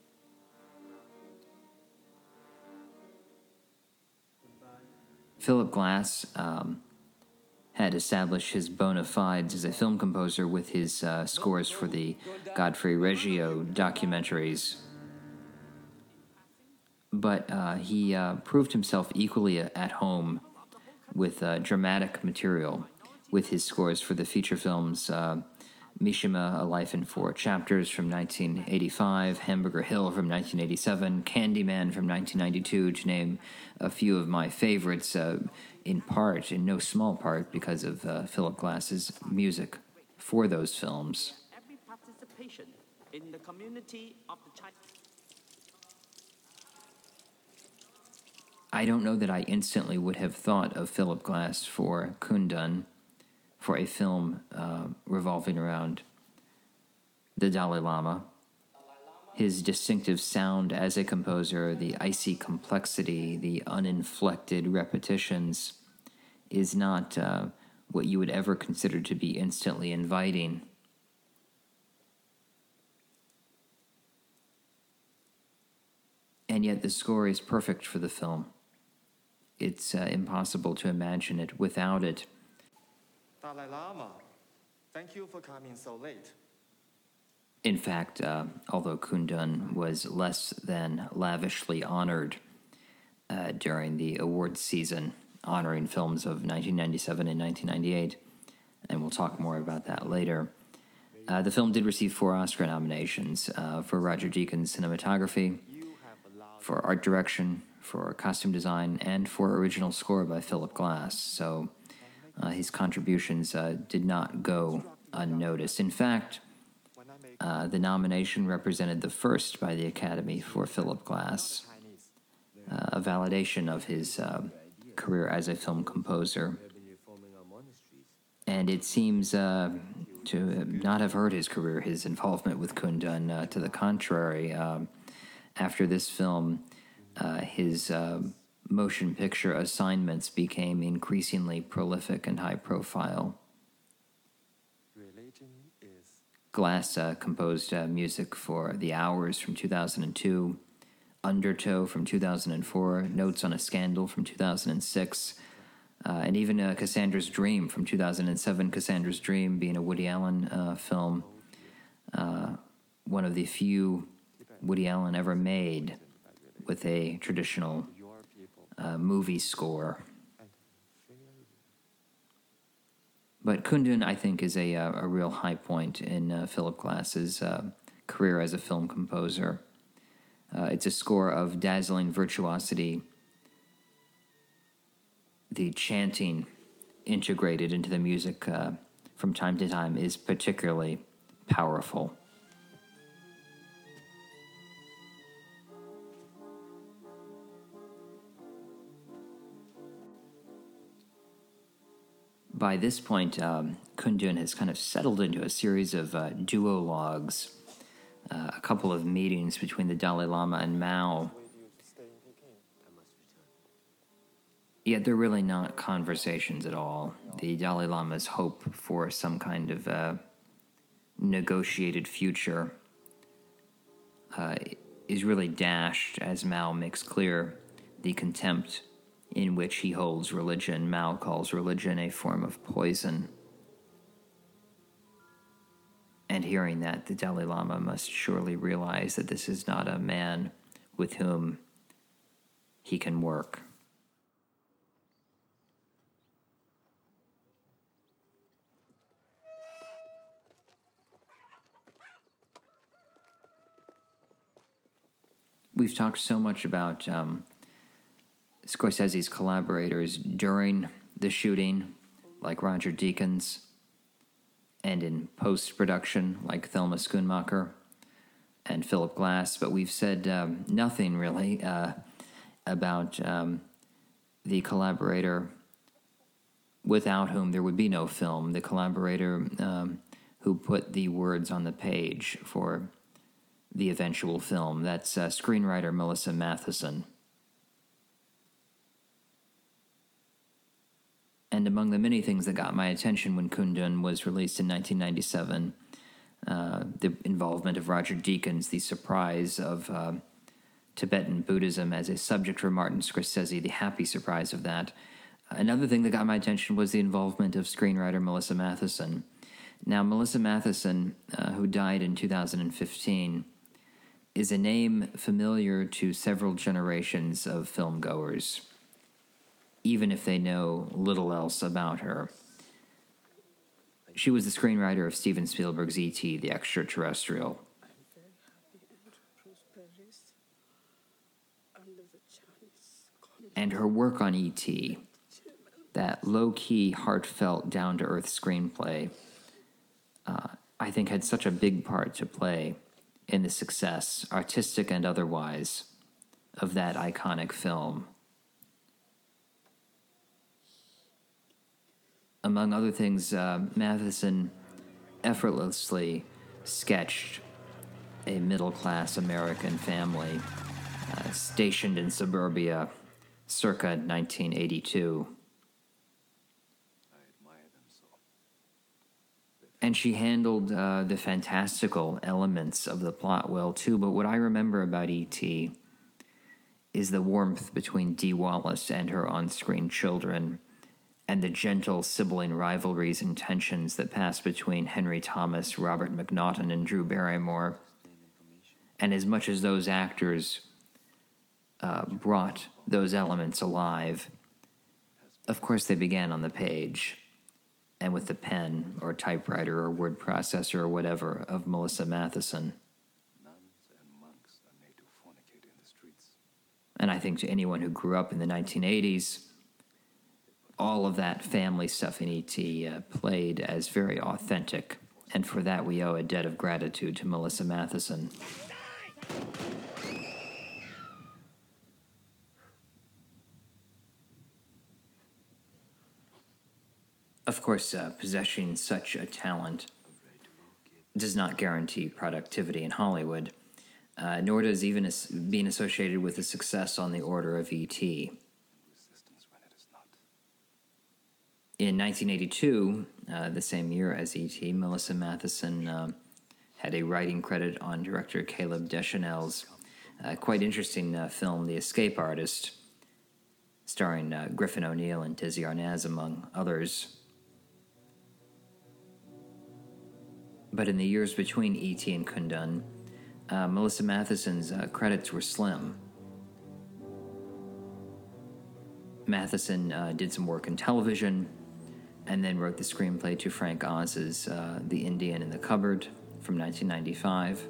Philip Glass um, had established his bona fides as a film composer with his uh, scores for the Godfrey Reggio documentaries. But uh, he uh, proved himself equally at home with uh, dramatic material, with his scores for the feature films uh, Mishima, A Life in Four Chapters from nineteen eighty-five, Hamburger Hill from nineteen eighty-seven, Candyman from nineteen ninety-two, to name a few of my favorites, uh, in part, in no small part, because of uh, Philip Glass's music for those films. Every participation in the community of the China. I don't know that I instantly would have thought of Philip Glass for Kundun, for a film uh, revolving around the Dalai Lama. His distinctive sound as a composer, the icy complexity, the uninflected repetitions, is not uh, what you would ever consider to be instantly inviting. And yet the score is perfect for the film. It's uh, impossible to imagine it without it. Dalai Lama, thank you for coming so late. In fact, uh, although Kundun was less than lavishly honored uh, during the awards season, honoring films of nineteen ninety-seven and nineteen ninety-eight, and we'll talk more about that later, uh, the film did receive four Oscar nominations uh, for Roger Deakins' cinematography, for art direction, for costume design and for original score by Philip Glass. So uh, his contributions uh, did not go unnoticed. In fact, uh, the nomination represented the first by the Academy for Philip Glass, uh, a validation of his uh, career as a film composer. And it seems uh, to not have hurt his career, his involvement with Kundun. Uh, to the contrary, um, after this film, uh, his uh, motion picture assignments became increasingly prolific and high profile. Glass uh, composed uh, music for The Hours from two thousand two, Undertow from two thousand four, Notes on a Scandal from two thousand six, uh, and even uh, Cassandra's Dream from two thousand seven, Cassandra's Dream being a Woody Allen uh, film, uh, one of the few Woody Allen ever made with a traditional uh, movie score. But Kundun, I think, is a, a real high point in uh, Philip Glass's uh, career as a film composer. Uh, it's a score of dazzling virtuosity. The chanting integrated into the music uh, from time to time is particularly powerful. By this point, um, Kundun has kind of settled into a series of uh, duologues, uh, a couple of meetings between the Dalai Lama and Mao. Yet they're really not conversations at all. The Dalai Lama's hope for some kind of uh, negotiated future uh, is really dashed as Mao makes clear the contempt in which he holds religion. Mao calls religion a form of poison. And hearing that, the Dalai Lama must surely realize that this is not a man with whom he can work. We've talked so much about um, Scorsese's collaborators during the shooting, like Roger Deakins, and in post-production, like Thelma Schoonmaker and Philip Glass, but we've said um, nothing really uh, about um, the collaborator without whom there would be no film, the collaborator um, who put the words on the page for the eventual film. That's uh, screenwriter Melissa Matheson. And among the many things that got my attention when Kundun was released in nineteen ninety-seven, uh, the involvement of Roger Deakins, the surprise of uh, Tibetan Buddhism as a subject for Martin Scorsese, the happy surprise of that. Another thing that got my attention was the involvement of screenwriter Melissa Matheson. Now, Melissa Matheson, uh, who died in two thousand fifteen, is a name familiar to several generations of filmgoers, even if they know little else about her. She was the screenwriter of Steven Spielberg's E T, The Extraterrestrial. And her work on E T, that low-key, heartfelt, down-to-earth screenplay, uh, I think had such a big part to play in the success, artistic and otherwise, of that iconic film. Among other things, uh, Matheson effortlessly sketched a middle-class American family uh, stationed in suburbia circa nineteen eighty-two. And she handled uh, the fantastical elements of the plot well, too. But what I remember about E T is the warmth between Dee Wallace and her on-screen children, and the gentle sibling rivalries and tensions that pass between Henry Thomas, Robert McNaughton, and Drew Barrymore. And as much as those actors uh, brought those elements alive, of course they began on the page, and with the pen or typewriter or word processor or whatever of Melissa Matheson. And I think to anyone who grew up in the nineteen eighties, all of that family stuff in E T uh, played as very authentic. And for that, we owe a debt of gratitude to Melissa Matheson. Of course, uh, possessing such a talent does not guarantee productivity in Hollywood, uh, nor does even as being associated with a success on the order of E T In nineteen eighty-two, uh, the same year as E T, Melissa Matheson uh, had a writing credit on director Caleb Deschanel's uh, quite interesting uh, film, The Escape Artist, starring uh, Griffin O'Neill and Desi Arnaz, among others. But in the years between E T and Kundun, uh, Melissa Matheson's uh, credits were slim. Matheson uh, did some work in television, and then wrote the screenplay to Frank Oz's uh, The Indian in the Cupboard from nineteen ninety-five.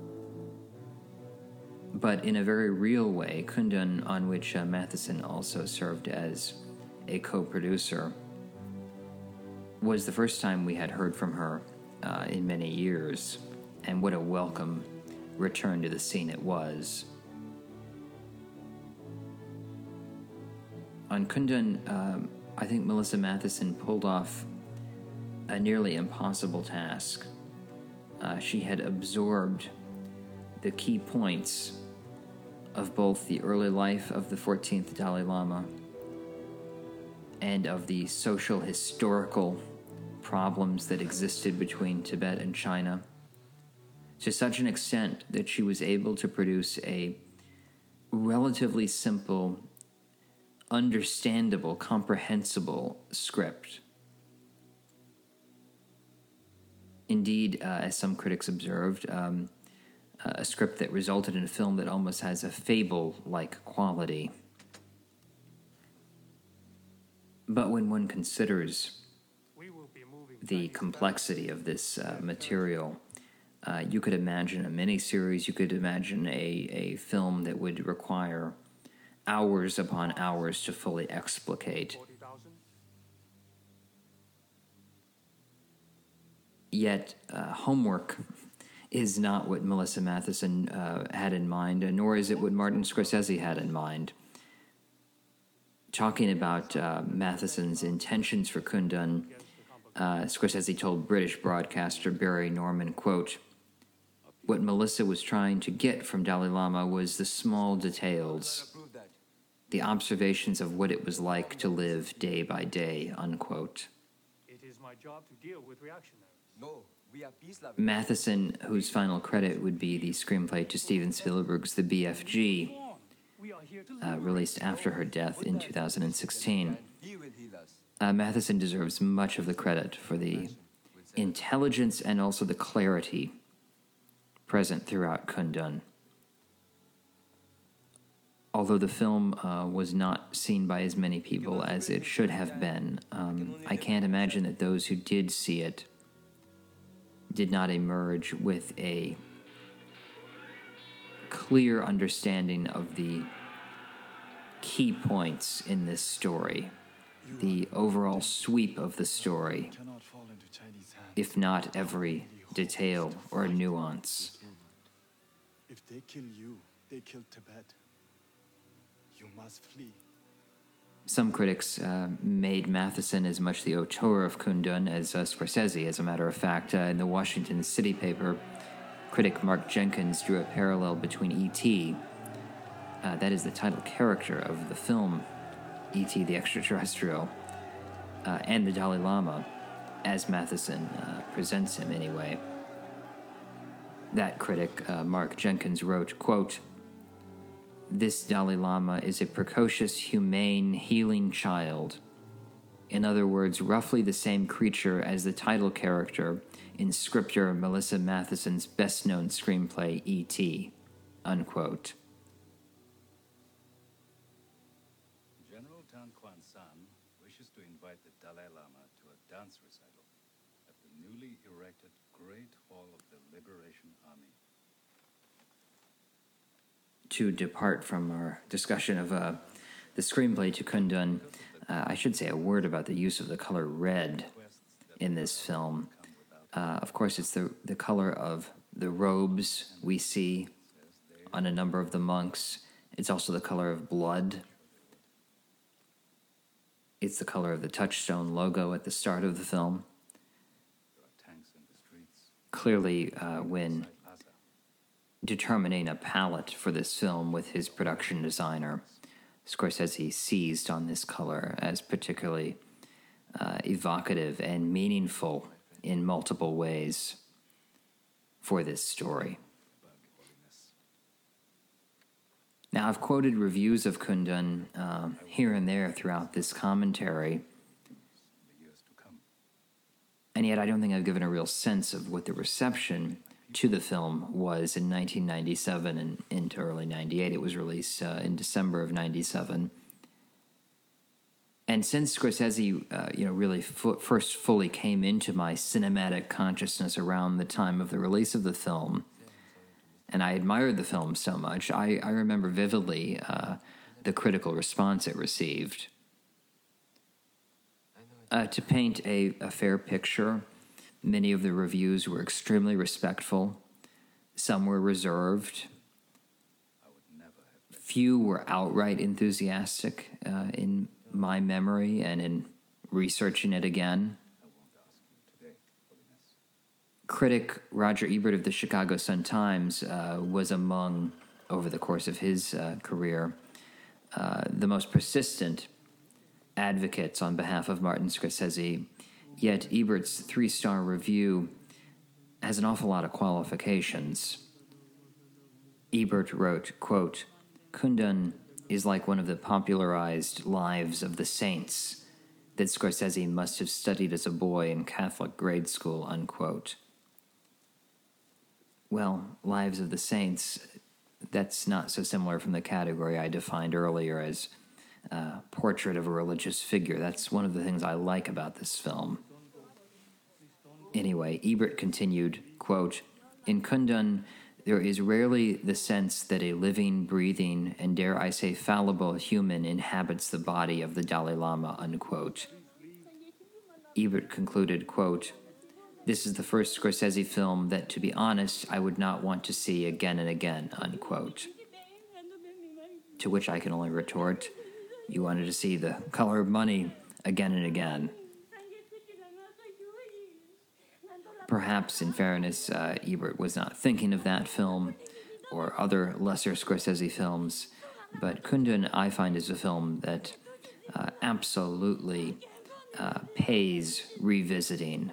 But in a very real way, Kundun, on which uh, Matheson also served as a co-producer, was the first time we had heard from her uh, in many years, and what a welcome return to the scene it was. On Kundun, um, I think Melissa Matheson pulled off a nearly impossible task. Uh, she had absorbed the key points of both the early life of the fourteenth Dalai Lama and of the social historical problems that existed between Tibet and China, to such an extent that she was able to produce a relatively simple, understandable, comprehensible script. Indeed, uh, as some critics observed, um, a script that resulted in a film that almost has a fable-like quality. But when one considers the complexity of this uh, material, uh, you could imagine a miniseries, you could imagine a, a film that would require hours upon hours to fully explicate. Yet, uh, homework is not what Melissa Matheson uh, had in mind, nor is it what Martin Scorsese had in mind. Talking about uh, Matheson's intentions for Kundun, uh, Scorsese told British broadcaster Barry Norman, quote, "What Melissa was trying to get from Dalai Lama was the small details, the observations of what it was like to live day by day," unquote. It is my job to deal with reactionaries. No, we are peace loving. Matheson, whose final credit would be the screenplay to Steven Spielberg's The B F G, uh, released after her death in two thousand sixteen. Uh, Matheson deserves much of the credit for the intelligence and also the clarity present throughout Kundun. Although the film uh, was not seen by as many people as it should have been, um, I can't imagine that those who did see it did not emerge with a clear understanding of the key points in this story, the overall sweep of the story, if not every detail or nuance. If they kill you, they kill Tibet. You must flee. Some critics uh, made Matheson as much the auteur of Kundun as uh, Scorsese. As a matter of fact, uh, in the Washington City paper, critic Mark Jenkins drew a parallel between E T, uh, that is the title character of the film E T the Extraterrestrial, uh, and the Dalai Lama, as Matheson uh, presents him anyway. That critic, uh, Mark Jenkins, wrote, quote, "This Dalai Lama is a precocious, humane, healing child. In other words, roughly the same creature as the title character in scripter Melissa Matheson's best-known screenplay, E T" unquote. General Tan Quan San wishes to invite the Dalai Lama to a dance recital at the newly erected Great Hall of the Liberation Army. to depart from our discussion of uh, the screenplay to Kundun, uh, I should say a word about the use of the color red in this film. Uh, of course, it's the, the color of the robes we see on a number of the monks. It's also the color of blood. It's the color of the Touchstone logo at the start of the film. Clearly, uh, when determining a palette for this film with his production designer, Scorsese seized on this color as particularly uh, evocative and meaningful in multiple ways for this story. Now, I've quoted reviews of Kundun uh, here and there throughout this commentary, and yet I don't think I've given a real sense of what the reception to the film was in nineteen ninety-seven and into early ninety-eight. It was released uh, in December of ninety-seven. And since Scorsese, uh, you know, really f- first fully came into my cinematic consciousness around the time of the release of the film, and I admired the film so much, I, I remember vividly uh, the critical response it received. Uh, to paint a, a fair picture, many of the reviews were extremely respectful. Some were reserved. Few were outright enthusiastic uh, in my memory and in researching it again. Critic Roger Ebert of the Chicago Sun-Times uh, was among, over the course of his uh, career, uh, the most persistent advocates on behalf of Martin Scorsese, yet Ebert's three-star review has an awful lot of qualifications. Ebert wrote, quote, "Kundun is like one of the popularized lives of the saints that Scorsese must have studied as a boy in Catholic grade school," unquote. Well, Lives of the Saints, that's not so similar from the category I defined earlier as uh, portrait of a religious figure. That's one of the things I like about this film. Anyway, Ebert continued, quote, "In Kundun, there is rarely the sense that a living, breathing, and dare I say fallible human inhabits the body of the Dalai Lama," unquote. Ebert concluded, quote, "This is the first Scorsese film that, to be honest, I would not want to see again and again," unquote. To which I can only retort, you wanted to see The Color of Money again and again. Perhaps, in fairness, uh, Ebert was not thinking of that film or other lesser Scorsese films, but Kundun, I find, is a film that uh, absolutely uh, pays revisiting.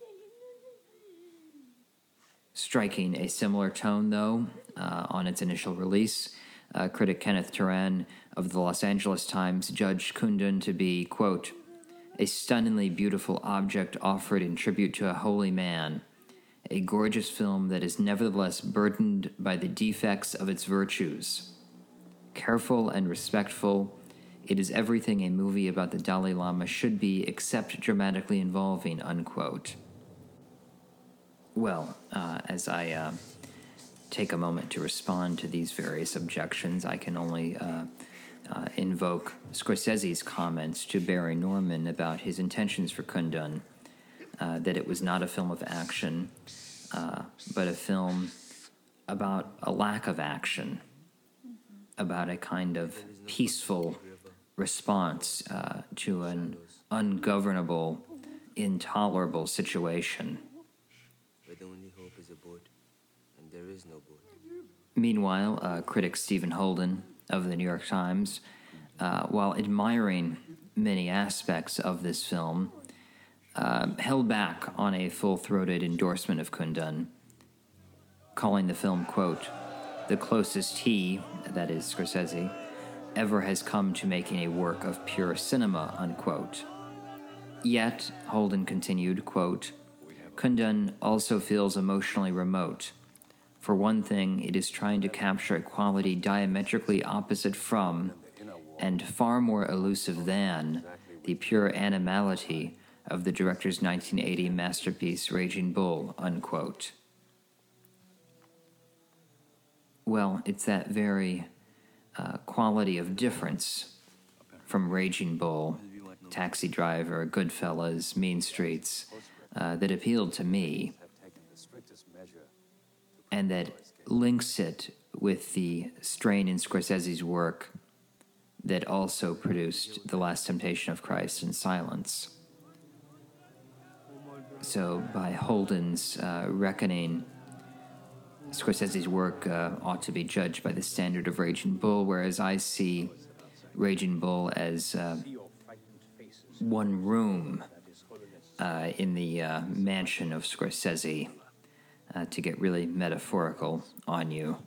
Striking a similar tone, though, uh, on its initial release, uh, critic Kenneth Turan of the Los Angeles Times judged Kundun to be, quote, "a stunningly beautiful object offered in tribute to a holy man, a gorgeous film that is nevertheless burdened by the defects of its virtues. Careful and respectful, it is everything a movie about the Dalai Lama should be except dramatically involving," unquote. Well, uh, as I uh, take a moment to respond to these various objections, I can only uh, uh, invoke Scorsese's comments to Barry Norman about his intentions for Kundun, uh, that it was not a film of action, uh, but a film about a lack of action, about a kind of peaceful response uh, to an ungovernable, intolerable situation. Where the only hope is a boat, and there is no boat. Meanwhile, uh, critic Stephen Holden of the New York Times, uh, while admiring many aspects of this film, uh, held back on a full-throated endorsement of Kundun, calling the film, quote, "the closest he," that is Scorsese, "ever has come to making a work of pure cinema," unquote. Yet, Holden continued, quote, "Kundun also feels emotionally remote. For one thing, it is trying to capture a quality diametrically opposite from, and far more elusive than, the pure animality of the director's nineteen eighty masterpiece, Raging Bull," unquote. Well, it's that very uh, quality of difference from Raging Bull, Taxi Driver, Goodfellas, Mean Streets, uh, that appealed to me, and that links it with the strain in Scorsese's work that also produced The Last Temptation of Christ and Silence. So by Holden's uh, reckoning, Scorsese's work uh, ought to be judged by the standard of Raging Bull, whereas I see Raging Bull as uh, one room uh, in the uh, mansion of Scorsese, uh, to get really metaphorical on you.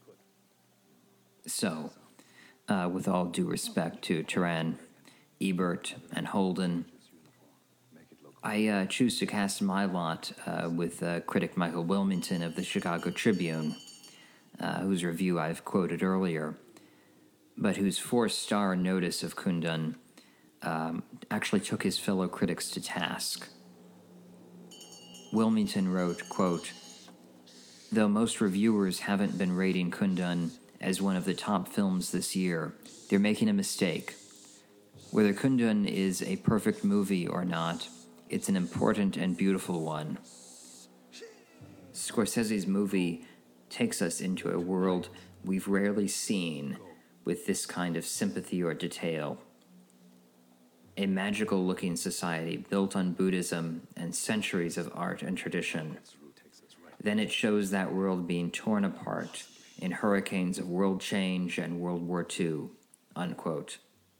So, uh, with all due respect to Turan, Ebert, and Holden, I uh, choose to cast my lot uh, with uh, critic Michael Wilmington of the Chicago Tribune, uh, whose review I've quoted earlier, but whose four-star notice of Kundun um, actually took his fellow critics to task. Wilmington wrote, quote, "Though most reviewers haven't been rating Kundun as one of the top films this year, they're making a mistake. Whether Kundun is a perfect movie or not, it's an important and beautiful one. Scorsese's movie takes us into a world we've rarely seen with this kind of sympathy or detail. A magical-looking society built on Buddhism and centuries of art and tradition. Then it shows that world being torn apart in hurricanes of world change and World War Two, unquote."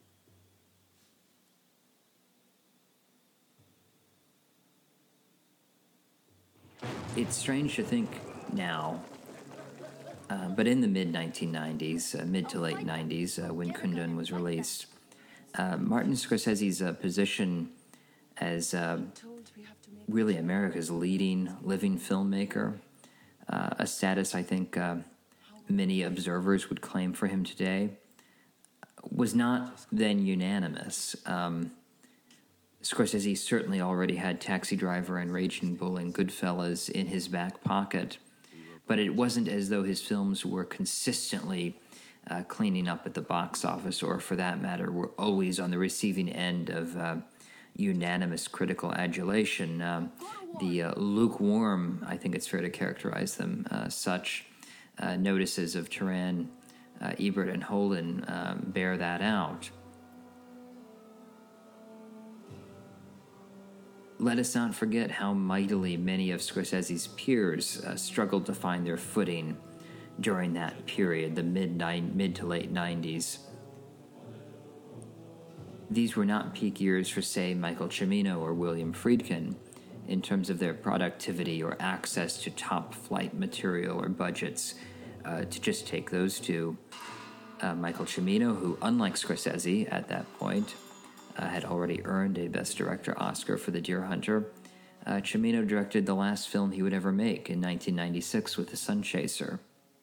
It's strange to think now, uh, but in the mid nineteen nineties, uh, mid to late nineties, uh, when Kundun was released, uh, Martin Scorsese's uh, position as uh, really America's leading living filmmaker, uh, a status I think uh, many observers would claim for him today, was not then unanimous. Um, Scorsese certainly already had Taxi Driver and Raging Bull and Goodfellas in his back pocket, but it wasn't as though his films were consistently uh, cleaning up at the box office, or for that matter, were always on the receiving end of uh, unanimous critical adulation. Um, the uh, lukewarm, I think it's fair to characterize them uh, such, uh, notices of Turan, uh, Ebert, and Holden um, bear that out. Let us not forget how mightily many of Scorsese's peers uh, struggled to find their footing during that period, the mid, mid to late nineties. These were not peak years for, say, Michael Cimino or William Friedkin in terms of their productivity or access to top-flight material or budgets. Uh, to just take those two, uh, Michael Cimino, who, unlike Scorsese at that point, Uh, had already earned a Best Director Oscar for The Deer Hunter, uh, Cimino directed the last film he would ever make in nineteen ninety-six with The Sun Chaser.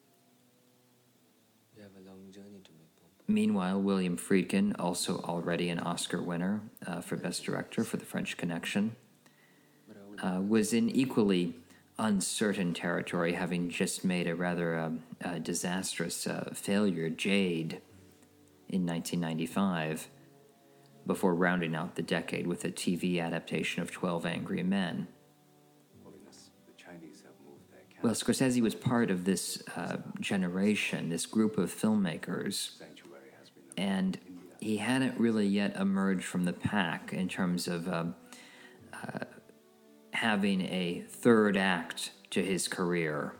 You have a long journey to make. Meanwhile, William Friedkin, also already an Oscar winner uh, for Best Director for The French Connection, uh, was in equally uncertain territory, having just made a rather uh, uh, disastrous uh, failure, Jade, in nineteen ninety-five. Before rounding out the decade with a T V adaptation of twelve Angry Men. Well, Scorsese was part of this uh, generation, this group of filmmakers, and he hadn't really yet emerged from the pack in terms of uh, uh, having a third act to his career.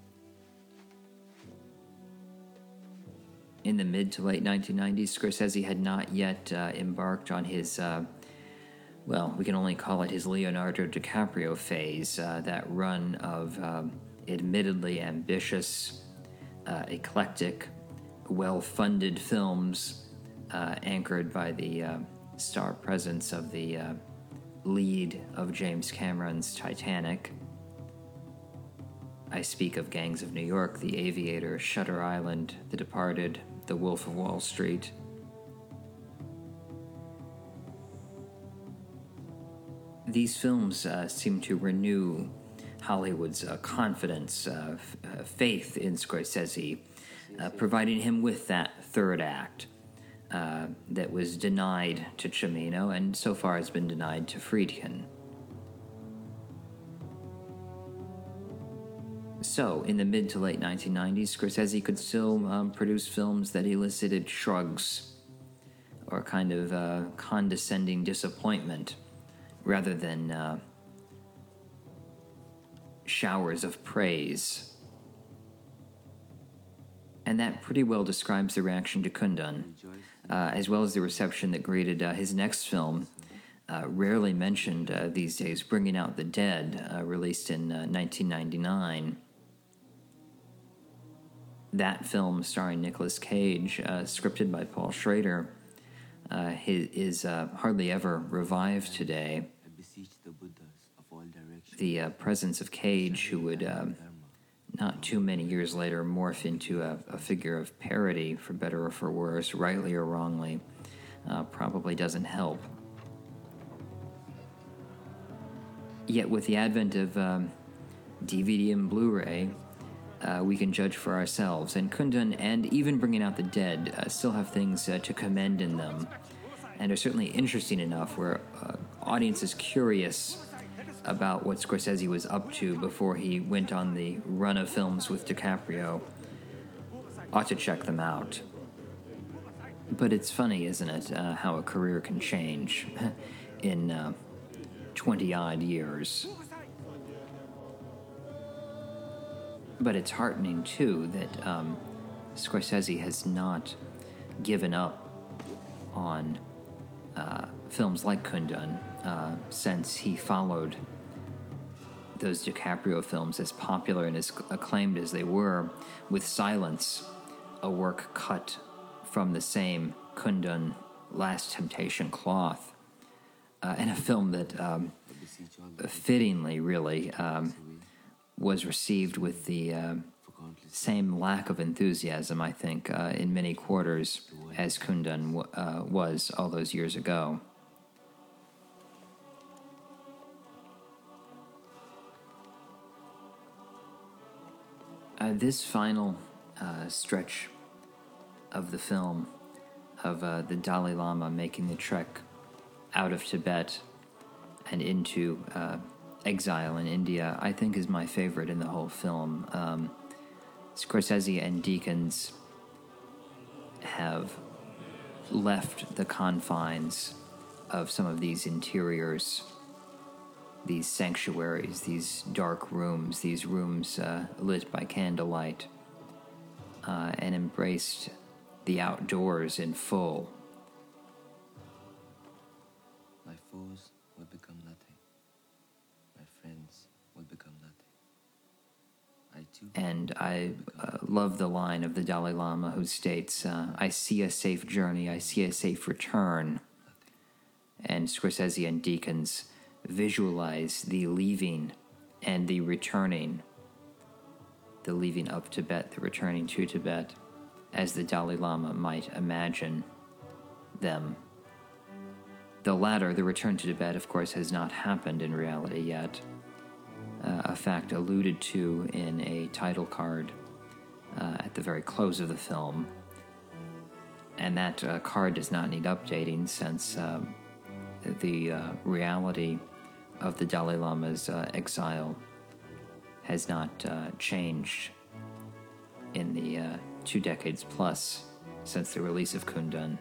In the mid to late nineteen nineties, Scorsese had not yet uh, embarked on his, uh, well, we can only call it his Leonardo DiCaprio phase, uh, that run of um, admittedly ambitious, uh, eclectic, well-funded films uh, anchored by the uh, star presence of the uh, lead of James Cameron's Titanic. I speak of Gangs of New York, The Aviator, Shutter Island, The Departed, The Wolf of Wall Street. These films uh, seem to renew Hollywood's uh, confidence, uh, f- uh, faith in Scorsese, uh, providing him with that third act uh, that was denied to Cimino and so far has been denied to Friedkin. So, in the mid to late nineteen nineties, Scorsese could still um, produce films that elicited shrugs or kind of uh, condescending disappointment rather than uh, showers of praise. And that pretty well describes the reaction to Kundun, uh, as well as the reception that greeted uh, his next film, uh, rarely mentioned uh, these days, Bringing Out the Dead, uh, released in uh, nineteen ninety-nine. That film, starring Nicolas Cage, uh, scripted by Paul Schrader, uh, his, is uh, hardly ever revived today. The uh, presence of Cage, who would um, not too many years later morph into a, a figure of parody, for better or for worse, rightly or wrongly, uh, probably doesn't help. Yet with the advent of um, D V D and Blu-ray, Uh, we can judge for ourselves, and Kundun and even Bringing Out the Dead uh, still have things uh, to commend in them, and are certainly interesting enough where uh, audience is curious about what Scorsese was up to before he went on the run of films with DiCaprio. Ought to check them out. But it's funny, isn't it, uh, how a career can change in uh, twenty-odd years. But it's heartening, too, that um, Scorsese has not given up on uh, films like Kundun uh, since he followed those DiCaprio films, as popular and as acclaimed as they were, with Silence, a work cut from the same Kundun Last Temptation cloth, uh, and a film that um, fittingly, really, um, was received with the uh, same lack of enthusiasm, I think, uh, in many quarters as Kundun w- uh, was all those years ago. Uh, this final uh, stretch of the film of uh, the Dalai Lama making the trek out of Tibet and into uh, exile in India, I think is my favorite in the whole film. Um, Scorsese and Deakins have left the confines of some of these interiors, these sanctuaries, these dark rooms, these rooms uh, lit by candlelight, uh, and embraced the outdoors in full. My foes will become nothing. My friends will become nothing. I too. And I uh, love the line of the Dalai Lama who states, uh, I see a safe journey, I see a safe return. And Scorsese and Deakins visualize the leaving and the returning, the leaving of Tibet, the returning to Tibet, as the Dalai Lama might imagine them. The latter, the return to Tibet, of course, has not happened in reality yet, uh, a fact alluded to in a title card uh, at the very close of the film. And that uh, card does not need updating since um, the uh, reality of the Dalai Lama's uh, exile has not uh, changed in the uh, two decades plus since the release of Kundun.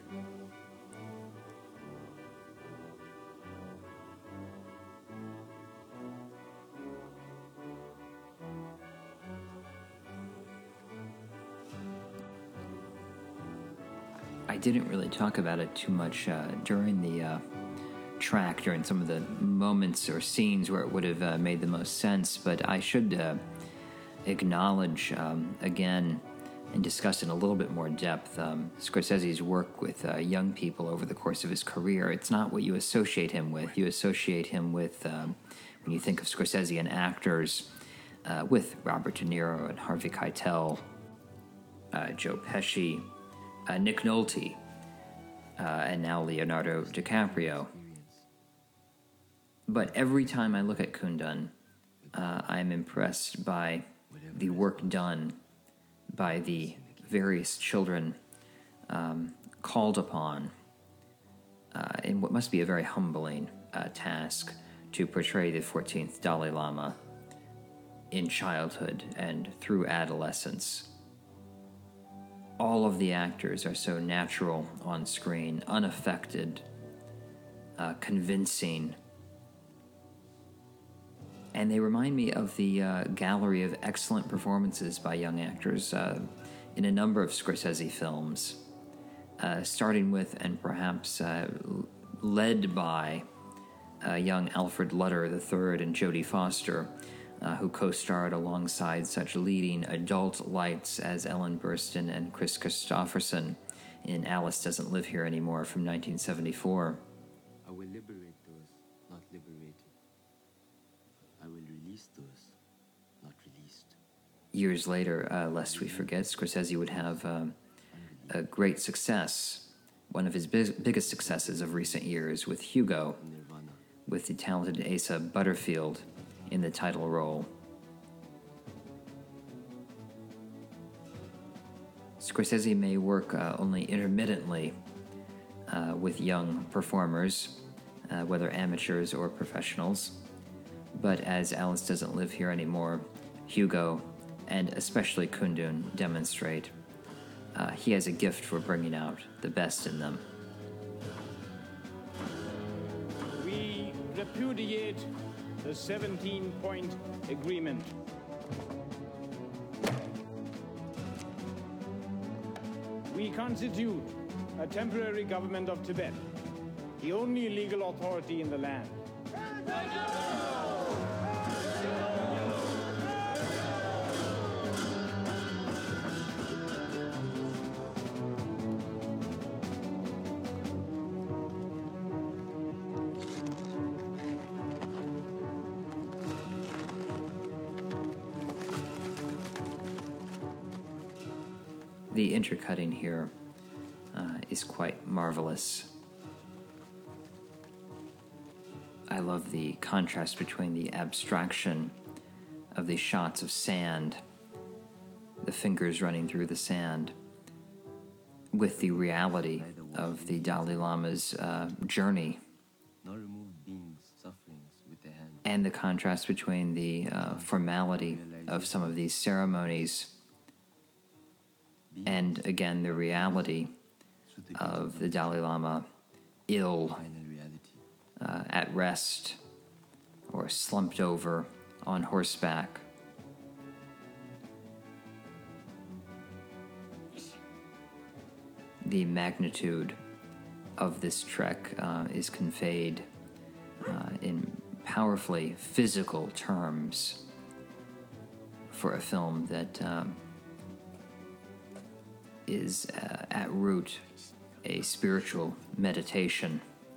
I didn't really talk about it too much uh, during the uh, track, during some of the moments or scenes where it would have uh, made the most sense, but I should uh, acknowledge um, again and discuss in a little bit more depth um, Scorsese's work with uh, young people over the course of his career. It's not what you associate him with. You associate him with, um, when you think of Scorsese and actors, uh, with Robert De Niro and Harvey Keitel, uh, Joe Pesci, uh, Nick Nolte, uh, and now Leonardo DiCaprio. But every time I look at Kundun, uh, I'm impressed by the work done by the various children um, called upon uh, in what must be a very humbling uh, task to portray the fourteenth Dalai Lama in childhood and through adolescence. All of the actors are so natural on screen, unaffected, uh, convincing, and they remind me of the uh, gallery of excellent performances by young actors uh, in a number of Scorsese films, uh, starting with and perhaps uh, led by uh, young Alfred Lutter the third and Jodie Foster, uh, who co-starred alongside such leading adult lights as Ellen Burstyn and Chris Christopherson in Alice Doesn't Live Here Anymore from nineteen seventy-four. I will liberate those not liberated. I will release those not released. Years later, uh, lest we forget, Scorsese would have um, a great success, one of his big, biggest successes of recent years, with Hugo, with the talented Asa Butterfield in the title role. Scorsese may work uh, only intermittently uh, with young performers, uh, whether amateurs or professionals, but as Alice Doesn't Live Here Anymore, Hugo, and especially Kundun demonstrate, uh, he has a gift for bringing out the best in them. We repudiate the seventeen-point agreement. We constitute a temporary government of Tibet, the only legal authority in the land. The intercutting here uh, is quite marvelous. I love the contrast between the abstraction of these shots of sand, the fingers running through the sand, with the reality of the Dalai Lama's uh, journey, Nor remove beings' sufferings with the hand. and the contrast between the uh, formality of some of these ceremonies and, again, the reality of the Dalai Lama ill, uh, at rest, or slumped over on horseback. The magnitude of this trek uh, is conveyed uh, in powerfully physical terms for a film that um, is uh, at root a spiritual meditation.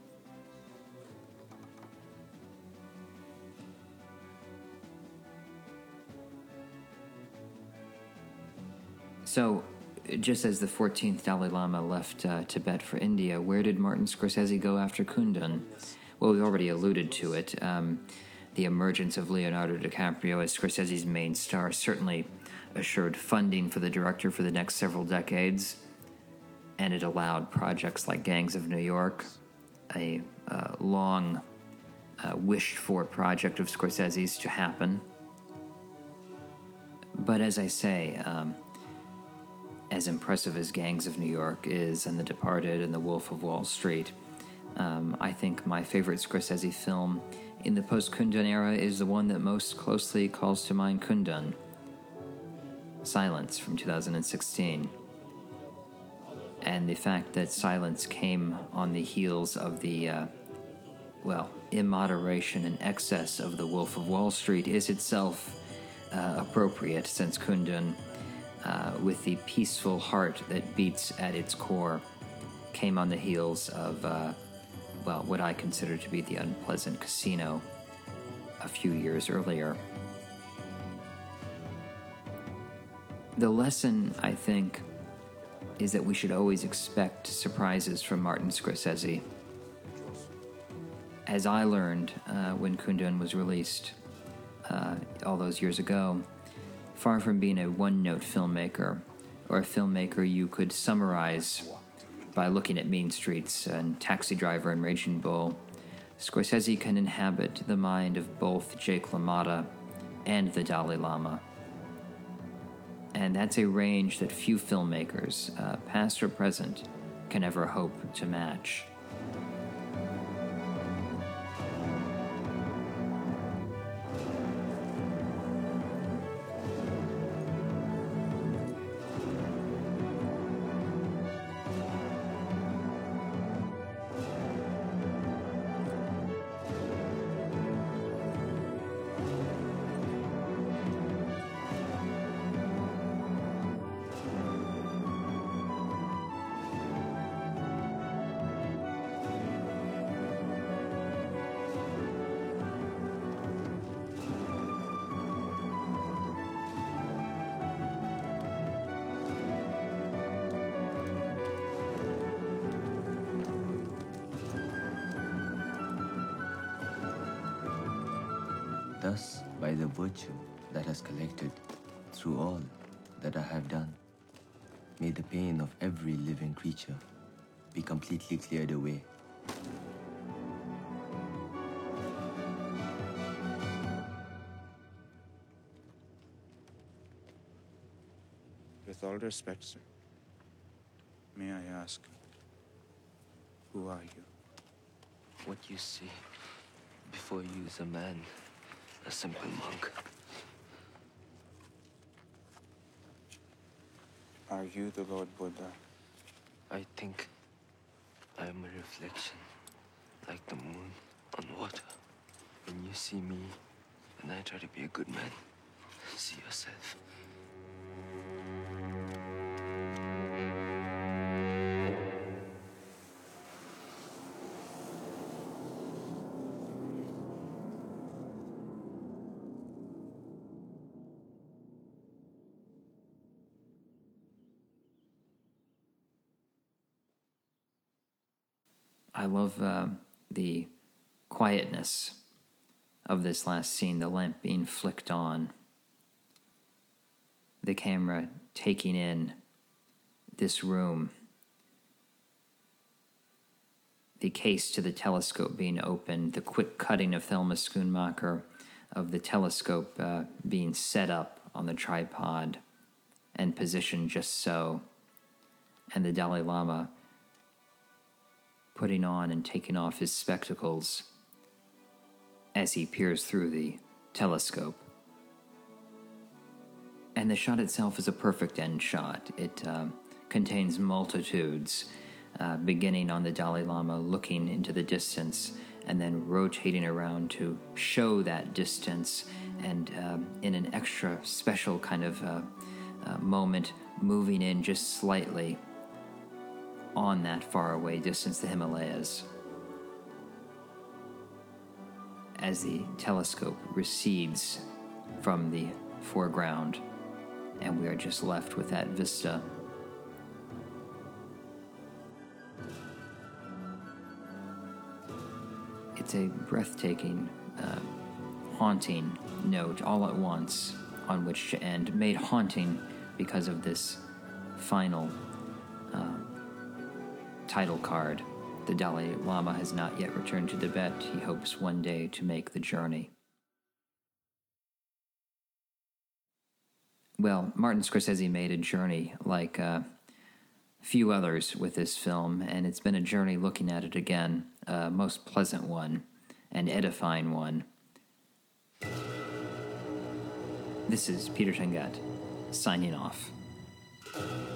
So, just as the fourteenth Dalai Lama left uh, Tibet for India, where did Martin Scorsese go after Kundun? Well, we've already alluded to it. Um, the emergence of Leonardo DiCaprio as Scorsese's main star certainly assured funding for the director for the next several decades, and it allowed projects like Gangs of New York, a uh, long uh, wished-for project of Scorsese's, to happen. But as I say, um, as impressive as Gangs of New York is, and The Departed, and The Wolf of Wall Street, um, I think my favorite Scorsese film in the post-Kundun era is the one that most closely calls to mind Kundun, Silence from two thousand sixteen. And the fact that Silence came on the heels of the, uh, well, immoderation and excess of The Wolf of Wall Street is itself uh, appropriate, since Kundun, uh, with the peaceful heart that beats at its core, came on the heels of, uh, well, what I consider to be the unpleasant Casino a few years earlier. The lesson, I think, is that we should always expect surprises from Martin Scorsese. As I learned uh, when Kundun was released uh, all those years ago, far from being a one-note filmmaker, or a filmmaker you could summarize by looking at Mean Streets and Taxi Driver and Raging Bull, Scorsese can inhabit the mind of both Jake LaMotta and the Dalai Lama. And that's a range that few filmmakers, uh, past or present, can ever hope to match. Thus, by the virtue that has collected through all that I have done, may the pain of every living creature be completely cleared away. With all respect, sir, may I ask, who are you? What you see before you is a man, a simple monk. Are you the Lord Buddha? I think I am a reflection, like the moon on water. When you see me, and I try to be a good man, see yourself. I love uh, the quietness of this last scene, the lamp being flicked on, the camera taking in this room, the case to the telescope being opened, the quick cutting of Thelma Schoonmaker of the telescope uh, being set up on the tripod and positioned just so, and the Dalai Lama putting on and taking off his spectacles as he peers through the telescope. And the shot itself is a perfect end shot. It uh, contains multitudes, uh, beginning on the Dalai Lama looking into the distance and then rotating around to show that distance, and uh, in an extra special kind of uh, uh, moment, moving in just slightly on that faraway distance, the Himalayas. As the telescope recedes from the foreground, and we are just left with that vista. It's a breathtaking, uh, haunting note all at once on which to end, made haunting because of this final uh, title card. The Dalai Lama has not yet returned to Tibet. He hopes one day to make the journey. Well, Martin Scorsese made a journey like uh, few others with this film, and it's been a journey looking at it again, a most pleasant one, an edifying one. This is Peter Tengat, signing off.